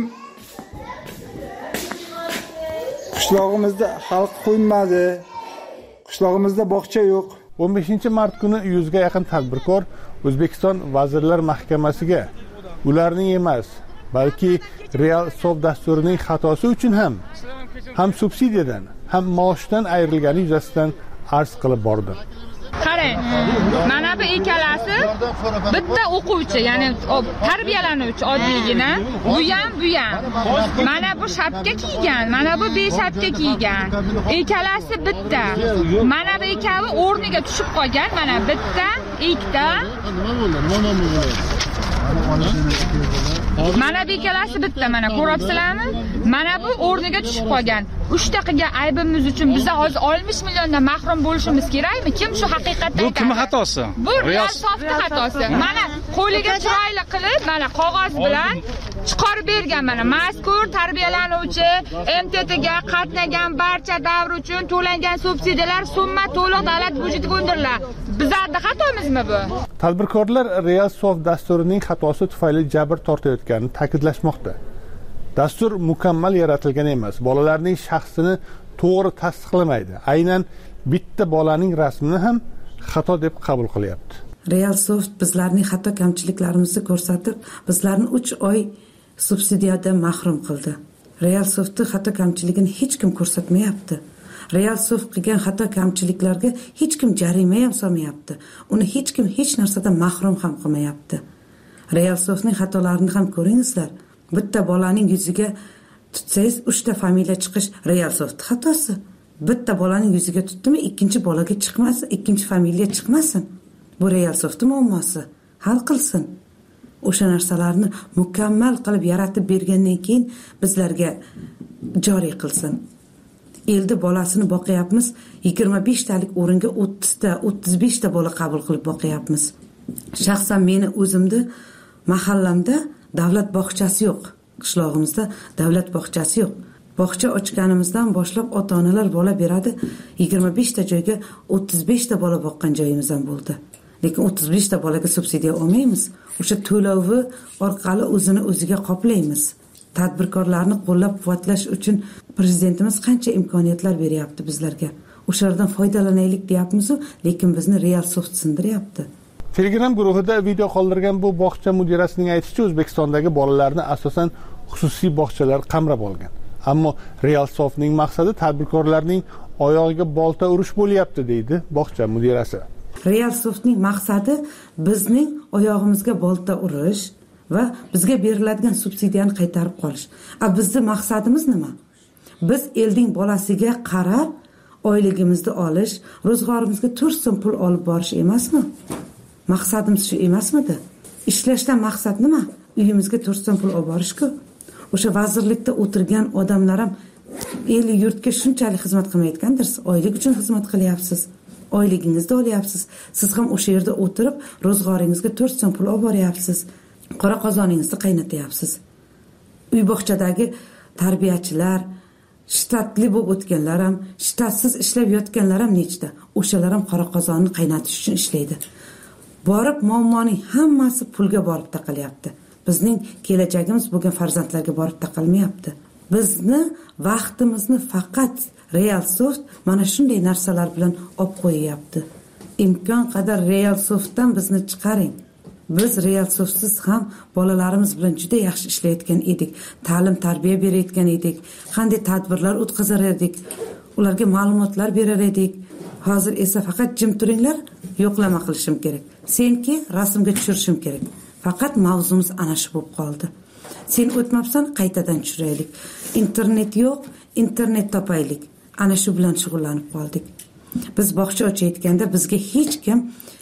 Qishlog'imizda xalq qo'ymadi. Qishlog'imizda bog'cha yo'q. 15-mart kuni 100 ga yaqin tadbirkor O'zbekiston Vazirlar Mahkamasiga ularning emas, balki RealSoft dasturining xatosi uchun ham subsidiyadan, ham maoshdan ayrilgani yuzasidan arz qilib bordi. Qarang, mana bu ikkalasi bitta o'quvchi, ya'ni tarbiyalanuvchi oddiygina, bu ham. Mana bu shapka kiygan, mana bu beshapka kiygan. Ikkalasi bitta. Mana bu ikkovi o'rniga tushib qolgan, mana bitta, ikkita. Mana bu ikkalasi bitta, mana ko'ryapsizlarmi? Mana bu o'rniga tushib qolgan. 3 daqiqa aybimiz uchun biz hozir 60 milliondan mahrum bo'lishimiz kerakmi? Kim shu haqiqatda? Bu kim xatosi? Bu RealSoft xatosi. Mana qo'liga chiroyli qilib, mana qog'oz bilan chiqarib bergan, mana mazkur tarbiyalanuvchi MTTga qatnagan barcha davr uchun to'langan subsidiyalar summa to'liq davlat byudjetiga undiriladi. Bizlarning xatomizmi bu? Tadbirkorlar RealSoft dasturining xatosi tufayli jabr tortayotganini ta'kidlashmoqda. Dastur mukammal yaratilgan emas. Bolalarning shaxsini to'g'ri tasdiqlamaydi. Aynan bitta bolaning rasmini ham xato deb qabul qilyapti. RealSoft bizlarning xato kamchiliklarimizni ko'rsatib, bizlarni 3 oy subsidiyadan mahrum qildi. RealSoftning xato kamchiligini hech kim ko'rsatmayapti. RealSoft qilgan xato kamchiliklarga hech kim jarima ham solmayapti. Uni hech kim hech narsadan mahrum ham qilmayapti. RealSoftning xatolarini ham ko'ringizlar. Bitta bolaning yuziga tutsangiz 3 ta familiya chiqish RealSoft xatosi. Bitta bolaning yuziga tutdimi, ikkinchi bolaga chiqmasin, ikkinchi familiya chiqmasin. Bu RealSoftning muammosi. Hal qilsin. O'sha narsalarni mukammal qilib yaratib bergandan keyin bizlarga joriy qilsin. Elda bolasini boqyapmiz, 25 talik o'ringa 30 ta, 35 ta bola qabul qilib boqyapmiz. Shaxsan meni o'zimda mahallamda davlat bog'chasi yo'q. Qishlog'imizda davlat bog'chasi yo'q. Bog'cha ochganimizdan boshlab ota-onalar bola beradi. 25 ta joyga 35 ta bola boqqan joyimiz ham bo'ldi. Lekin 35 ta bolaga subsidiya olmaymiz. O'sha to'lovi orqali o'zini o'ziga qoplaymiz. tadbirkorlarni qo'llab-quvvatlash uchun prezidentimiz qancha imkoniyatlar beryapti bizlarga. O'shalardan foydalanaylik deyapmiz, lekin bizni Real Soft sindiryapti. Telegram guruhida video qoldirgan bu bog'cha mudirasining aytishicha, O'zbekistondagi bolalarni asosan xususiy bog'chalar qamrab olgan. Ammo Real Softning maqsadi tadbirkorlarning oyog'iga bolta urish bo'lyapti, deydi bog'cha mudirasi. Real Softning maqsadi bizning oyog'imizga bolta urish va bizga beriladigan subsidiyani qaytarib qolish. Bizning maqsadimiz nima? Biz elning bolasiga qarab oyligimizni olish, ro'zg'orimizga 4 so'm pul olib borish emasmi? Maqsadimiz shu emasmidi? Ishlashdan maqsad nima? Uyimizga 4 so'm pul olib borishku. O'sha vazirlikda o'tirgan odamlar ham el yurtga shunchalik xizmat qilmayotgandir. Oylik uchun xizmat qilyapsiz. Oyligingizni olyapsiz. Siz ham o'sha yerda o'tirib ro'zg'oringizga 4 so'm pul olib boryapsiz. Qora qozoningizni qaynatyapsiz. Uy bog'chadagi tarbiyachilar, shtatli bo'lib o'tganlar ham, shtatsiz ishlab yotganlar ham nechta. O'shalar ham qora qozonni qaynatish uchun ishlaydi. Borib muammoning hammasi pulga borib taqalyapti. Bizning kelajagimiz bo'lgan farzandlarga borib taqalmayapti. Bizni vaqtimizni faqat Real Soft mana shunday narsalar bilan olib qo'yyapti. Imkon qadar Real Softdan bizni chiqaring. Biz Real Softsiz ham bolalarimiz bilan juda yaxshi ishlayotgan edik. Ta'lim, tarbiya berayotgan edik. Qanday tadbirlar o'tkazar edik. Ularga ma'lumotlar berar edik. Hozir esa faqat jim turinglar, yo'qlama qilishim kerak. Senki rasmga tushirishim kerak. Faqat mavzumiz ana shu bo'lib qoldi. Sen o'tmabsan, qaytadan tushiraylik. Internet yo'q, internet topaylik. Ana shu bilan shug'ullanib qoldik. Biz bog'cha ochayotganda bizga hech kim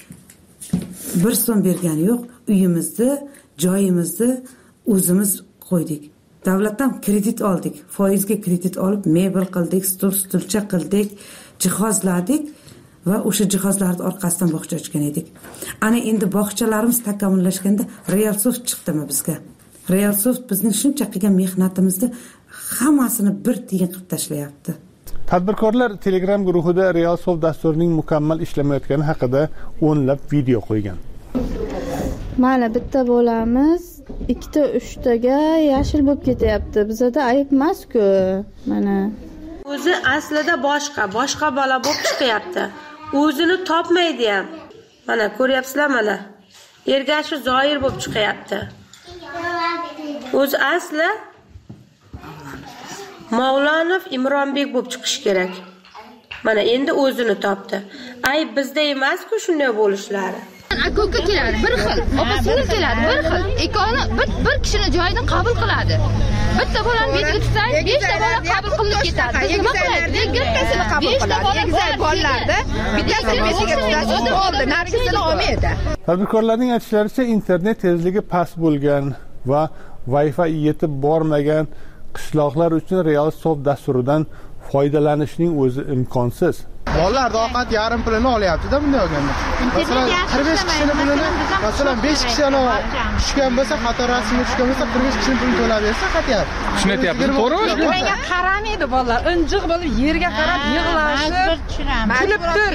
1 so'm bergani yo'q. Uyimizni, joyimizni o'zimiz qo'ydik. Davlatdan kredit oldik. Foizga kredit olib mebel qildik, stulcha qildik, jihozladik va o'sha jihozlarning orqasidan bog'cha ochgan edik. Ana endi bog'chalarimiz takomillashganda Real Soft chiqdimi bizga? Real Soft bizning shuncha qilgan mehnatimizni hammasini bir tiyin qilib tashlayapti. Tadbirkorlar Telegram guruhida Real Soft dasturining mukammal ishlamayotgani haqida o'nlab video qo'ygan. Mana bitta bo'lamiz 2-3taga yashil bo'lib ketyapti. Bizda ayb emas-ku. Mana o'zi aslida boshqa bola bo'lib chiqyapti. O'zini topmaydi ham. Mana ko'ryapsizlar, mana Ergashev Zoir bo'lib chiqyapti. O'zi asli Mavlonov Imronbek bo'lib chiqish kerak. Mana endi o'zini topdi. Ayb bizda emas-ku shunday bo'lishlari. Aka keladi bir xil, opa-singil keladi bir xil. Ikkovini bir kishini joyidan qabul qiladi. Bitta bolani betiga tutsang, 5 ta bola qabul qilinib ketadi. Nima qiladi? Bittasini qabul qiladi. Egizak bolalarda bittasini betiga tutasiz, bo'ldi, narsasini olmaydi. Tadbirkorlarning aytishlaricha, internet tezligi past bo'lgan va Wi-Fi yetib bormagan qishloqlar uchun Real Soft dasturidan foydalanishning o'zi imkonsiz. Bolalar ovqat yarim pulini olyapti-da bunday olganda. Masalan, 45 kishini pulini, masalan 5 kishini tushgan bo'lsa, qator rasmga tushgan bo'lsa, 45 kishini pulini to'lab bersa, qatyapti. Tushunyapsiz, to'g'rimi? Menga qaramaydi bolalar, injiq bo'lib yerga qarab yig'lashib, kulib tur,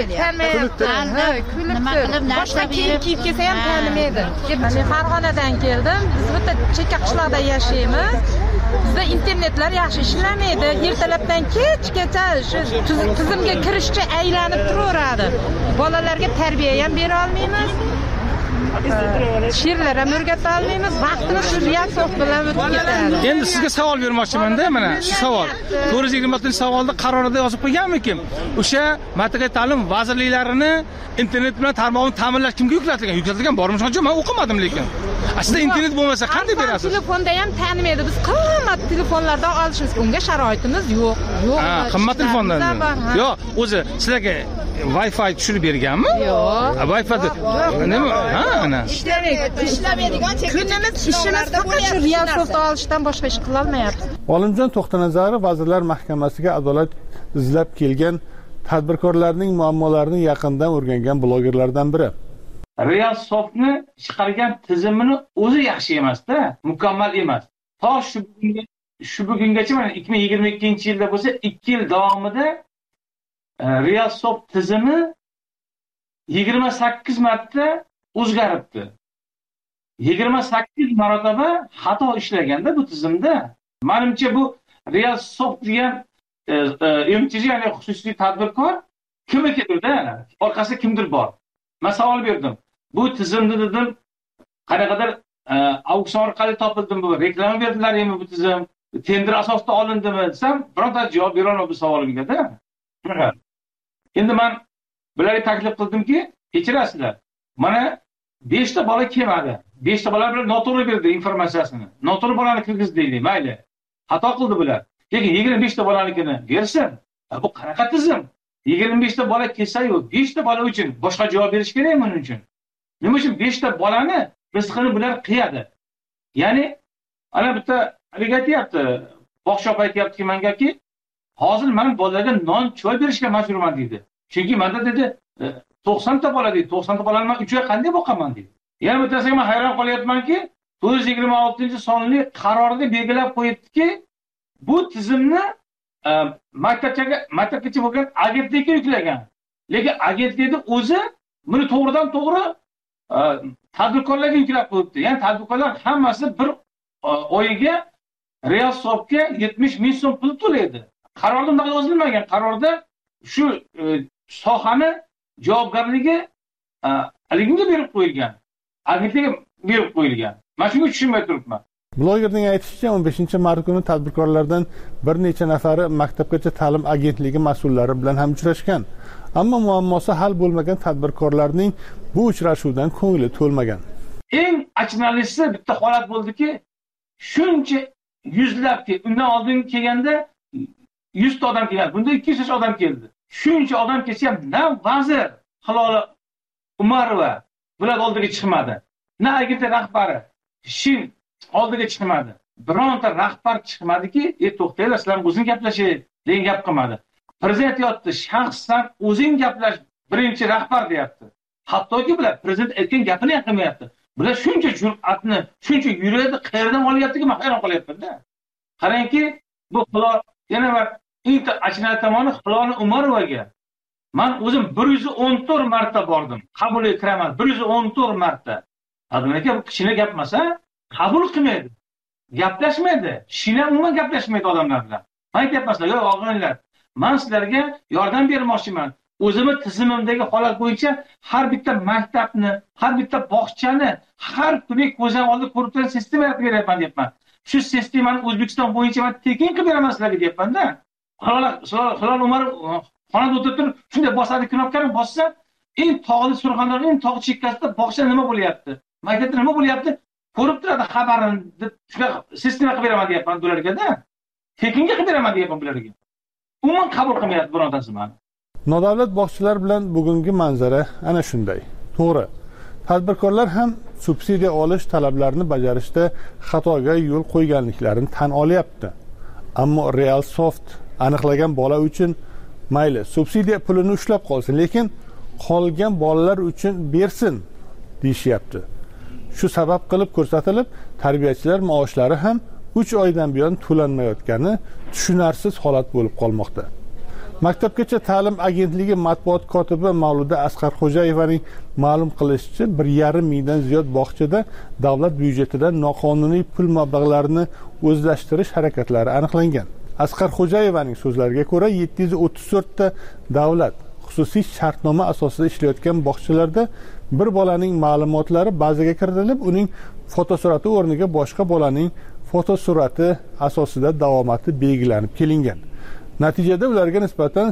kulib tur. Boshqa kiyib kelsa ham tanimaydi. Men Farg'onadan keldim. Biz bitta chekka qishloqda yashaymiz. Bizda internetlar yaxshi ishlamaydi. Ertalabdan kechgacha shu tizimga kirishcha aylanib turaveradi. Bolalarga tarbiya ham bera olmaymiz. She'rlar ham o'rgata olmaymiz. Vaqtimiz shu Real Soft bilan o'tib ketadi. Endi sizga savol bermoqchiman-da, mana shu savol. 426-savolda qarorida yozib qo'yganmi kim? O'sha Matbuot ta'lim vazirliklarini internet bilan tarmog'ini ta'minlash kimga yuklatilgan? Yuklatilgan bormi? Men o'qimadim lekin. Aslida internet bo'lmasa qanday berasiz? Telefonda ham tanimaydi. Biz qimmat telefonlardan olishimiz, unga sharoitimiz yo'q. Ha, qimmat telefondan. Yo'q, o'zi sizlarga Wi-Fi tushirib berganmi? Yo'q. Wi-Fi nima? Ha, ana. Ishlamaydigan kunimiz ishimiz faqat shu Real Soft olishdan boshqa ish qila olmayapmiz. Olimjon To'xtanazarov Vazirlar Mahkamasiga adolat izlab kelgan tadbirkorlarning muammolarini yaqindan o'rgangan blogerlardan biri. Real Softni chiqargan tizimini o'zi yaxshi emas-da, mukammal emas. To shu bugungacha mana 2022-yilda bo'lsa 2 yil davomida Real Soft tizimi 28 marta o'zgaribdi. 28 marotaba xato ishlaganda bu tizimda Menimcha bu Real Soft degan MTJ ya'ni xususiy tadbirkor kimnikidir-da, orqasida kimdir bor. Men savol berdim. Bu tizimni dedim qanaqadir auksion orqali topildimi, bu reklama berdilarmi bu tizim, tender asosida olindimi desam, bironta javob bera olmayman bu savolimga-da. Endi men bularga taklif qildimki, kechirasizlar. Mana 5 ta bola kelmadi. 5 ta bola bilan noto'g'ri berdi informatsiyasini. Noto'g'ri bolani kirgizdiydi, mayli. Xato qildi bular. Lekin 25 ta bolanikini bersin. Bu qanaqa tizim? 25 ta bola kelsa-yu, 5 ta bola uchun boshqa javob berish kerakmi uning uchun? Nima uchun 5 ta bolani rizqini bular qiyadi? Ya'ni ana bitta aytyapti, bog'cha aytyapti mengaki, hozir men bolalarga non, choy berishga majburman deydi. Chunki menda dedi 90 ta bola deydi. 90 ta bolani men 3 oy qanday boqaman deydi. Yana bittasiga men hayron qolyapmanki, 426-sonli qarorida belgilab qo'yibdiki, bu tizimni maktabgacha bo'lgan agentlikka yuklagan. Lekin agentlikni o'zi buni to'g'ridan to'g'ri tadbirkorlarga yuklab qo'yibdi. Ya'ni tadbirkorlar hammasi bir oyiga Real Softga 70 ming so'm pul to'laydi. Qarorda unday yozilmagan. Qarorda shu sohani javobgarligi aliginga berib qo'yilgan. Agentlikka berib qo'yilgan. Men shunga tushunmay turibman. Blogerning aytishicha, 15-mart kuni tadbirkorlardan bir necha nafari maktabgacha ta'lim agentligi mas'ullari bilan ham uchrashgan. Ammo muammosi hal bo'lmagan tadbirkorlarning bu uchrashuvdan ko'ngli to'lmagan. Eng achinarlisi bitta holat bo'ldiki, shuncha yuzlabki, undan oldin kelganda 100 ta odam kelgan. Bunda 200 odam keldi. Shuncha odam kelsa ham na vazir Hilola Umarova bular oldiga chiqmadi. Na agentlik rahbari Shin oldiga chiqmadi. Bironta rahbar chiqmadiki, to'xtanglar, sizlar o'zing gaplashing degan gap qilmadi. Prezident yotdi, shaxsan o'zing gaplash, birinchi rahbar deyapti. Hattoki bular prezident aytgan gapini ham qilmayapti. Bular shuncha jur'atni, shuncha yuradi, qayerdan olyaptiki, men hayron qolyapman-da. Qarangki, bu Hilol yana bir achinarli tomoni Hilola Umarovaga men o'zim 114 marta bordim. Qabul kiraman 114 marta. Adamlarga bu kichkina gap emas, qabul qilmaydi. Gaplashmaydi. Shina umuman gaplashmaydi odamlar bilan. Men aytyapman, yo'q og'aylar, men sizlarga yordam bermoqchiman. O'zimni tizimimdagi holat bo'yicha har bitta maktabni, har bitta bog'chani har kuni ko'zim oldida ko'rib turgan sistema yaratib beryapman deyapman. Shu sistemani O'zbekiston bo'yicha men tekin qilib beraman sizlarga deyapman-da. Hilol Umarov xonada o'tirib turib, shunday bosadi knopkani bossa, eng tog'li Surxondaryo, eng tog' chekkasida bog'cha nima bo'lyapti? Maktabda nima bo'lyapti? Ko'rib turadi xabarini deb shunday sistema qilib beraman deyapman bularga-da. Tekinga qilib beraman deyapman bularga. Umuman qabul qilmayapti birontasi meni. Nodavlat bog'chalar bilan bugungi manzara ana shunday. To'g'ri. Tadbirkorlar ham subsidiya olish talablarini bajarishda xatoga yo'l qo'yganliklarini tan olyapti. Ammo Real Soft aniqlagan bola uchun mayli, subsidiya pulini ushlab qolsin, lekin qolgan bolalar uchun bersin deyishyapti. Shu sabab qilib ko'rsatilib, tarbiyachilar maoshlari ham 3 oydan buyon to'lanmayotgani tushunarsiz holat bo'lib qolmoqda. Maktabgacha ta'lim agentligi matbuot kotibi Mavluda Asqarxo'jayevaning ma'lum qilishicha, 1,5 mingdan ziyod bog'chada davlat byudjetidan noqonuniy pul mablag'larini o'zlashtirish harakatlari aniqlangan. Asqarxo'jayevaning so'zlariga ko'ra, 734 ta davlat xususiy shartnoma asosida ishlayotgan bog'chalarda bir bolaning ma'lumotlari bazaga kiritilib, uning fotosurati o'rniga boshqa bolaning fotosurati asosida davomati belgilanib kelingan. Natijada ularga nisbatan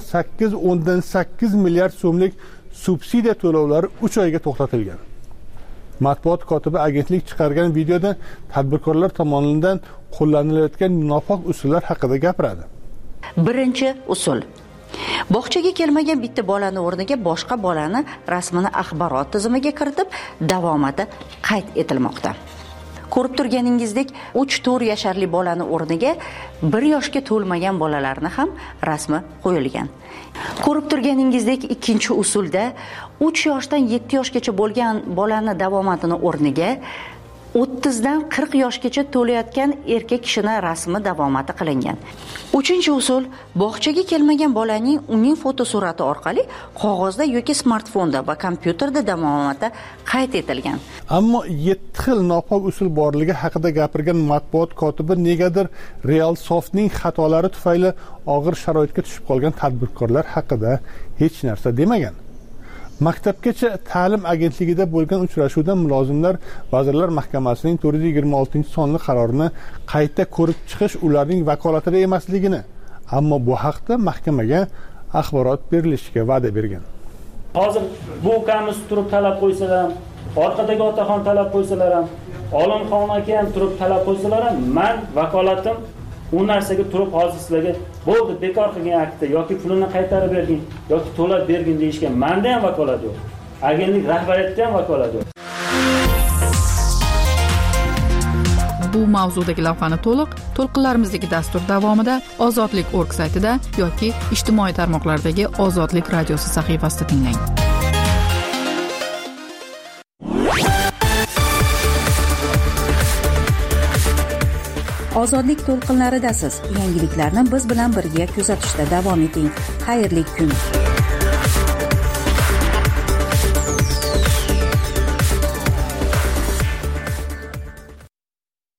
8.8 milliard so'mlik subsidiya to'lovlari 3 oyga to'xtatilgan. Matbuot kotibi agentlik chiqargan videoda tadbirkorlar tomonidan qo'llanilayotgan nofoq usullar haqida gapiradi. Birinchi usul: bog'chaga kelmagan bitta bolani o'rniga boshqa bolani rasmini axborot tizimiga kiritib, davomati qayd etilmoqda. Ko'rib turganingizdek, 3-4 yasharli bolani o'rniga 1 yoshga to'lmagan bolalarni ham rasmi qo'yilgan. Ko'rib turganingizdek, ikkinchi usulda 3 yoshdan 7 yoshgacha bo'lgan bolani davomatini o'rniga 30dan 40 yoshgacha to'layotgan erkak kishini rasmi davomati qilingan. 3-usul bog'chaga kelmagan bolaning uning fotosurati orqali qog'ozda yoki smartfonda va kompyuterda davomati qayd etilgan. Ammo 7 xil nopok usul borligi haqida gapirgan matbuot kotibi negadir Realsoftning xatolari tufayli og'ir sharoitga tushib qolgan tadbirkorlar haqida hech narsa demagan. Maktabgacha ta'lim agentligida bo'lgan uchrashuvda mulozimlar Vazirlar Mahkamasining 426-sonli qarorini qayta ko'rib chiqish ularning vakolatida emasligini, ammo bu haqda mahkamaga axborot berilishiga va'da bergan. Hozir bu ukamiz turib talab qo'ysalar ham, orqadagi otaxon talab qo'ysalar ham, Olimxon aka ham turib talab qo'ysalar ham, men vakolatim u narsaga turib hozir sizlarga bo'ldi, bekor qilgan aktda yoki pulini qaytarib bergin yoki to'lab bergin deyishga menda ham vakolat yo'q. Agentlik rahbariyatida ham vakolat yo'q. Bu mavzudagi lavhani to'lqinlarimizdagi dastur davomida Ozodlik.org saytida yoki ijtimoiy tarmoqlardagi Ozodlik radiosi sahifasida tinglang. Ozodlik to'lqinlaridasiz. Yangiliklarni biz bilan birga kuzatishda davom eting. Xayrli kun.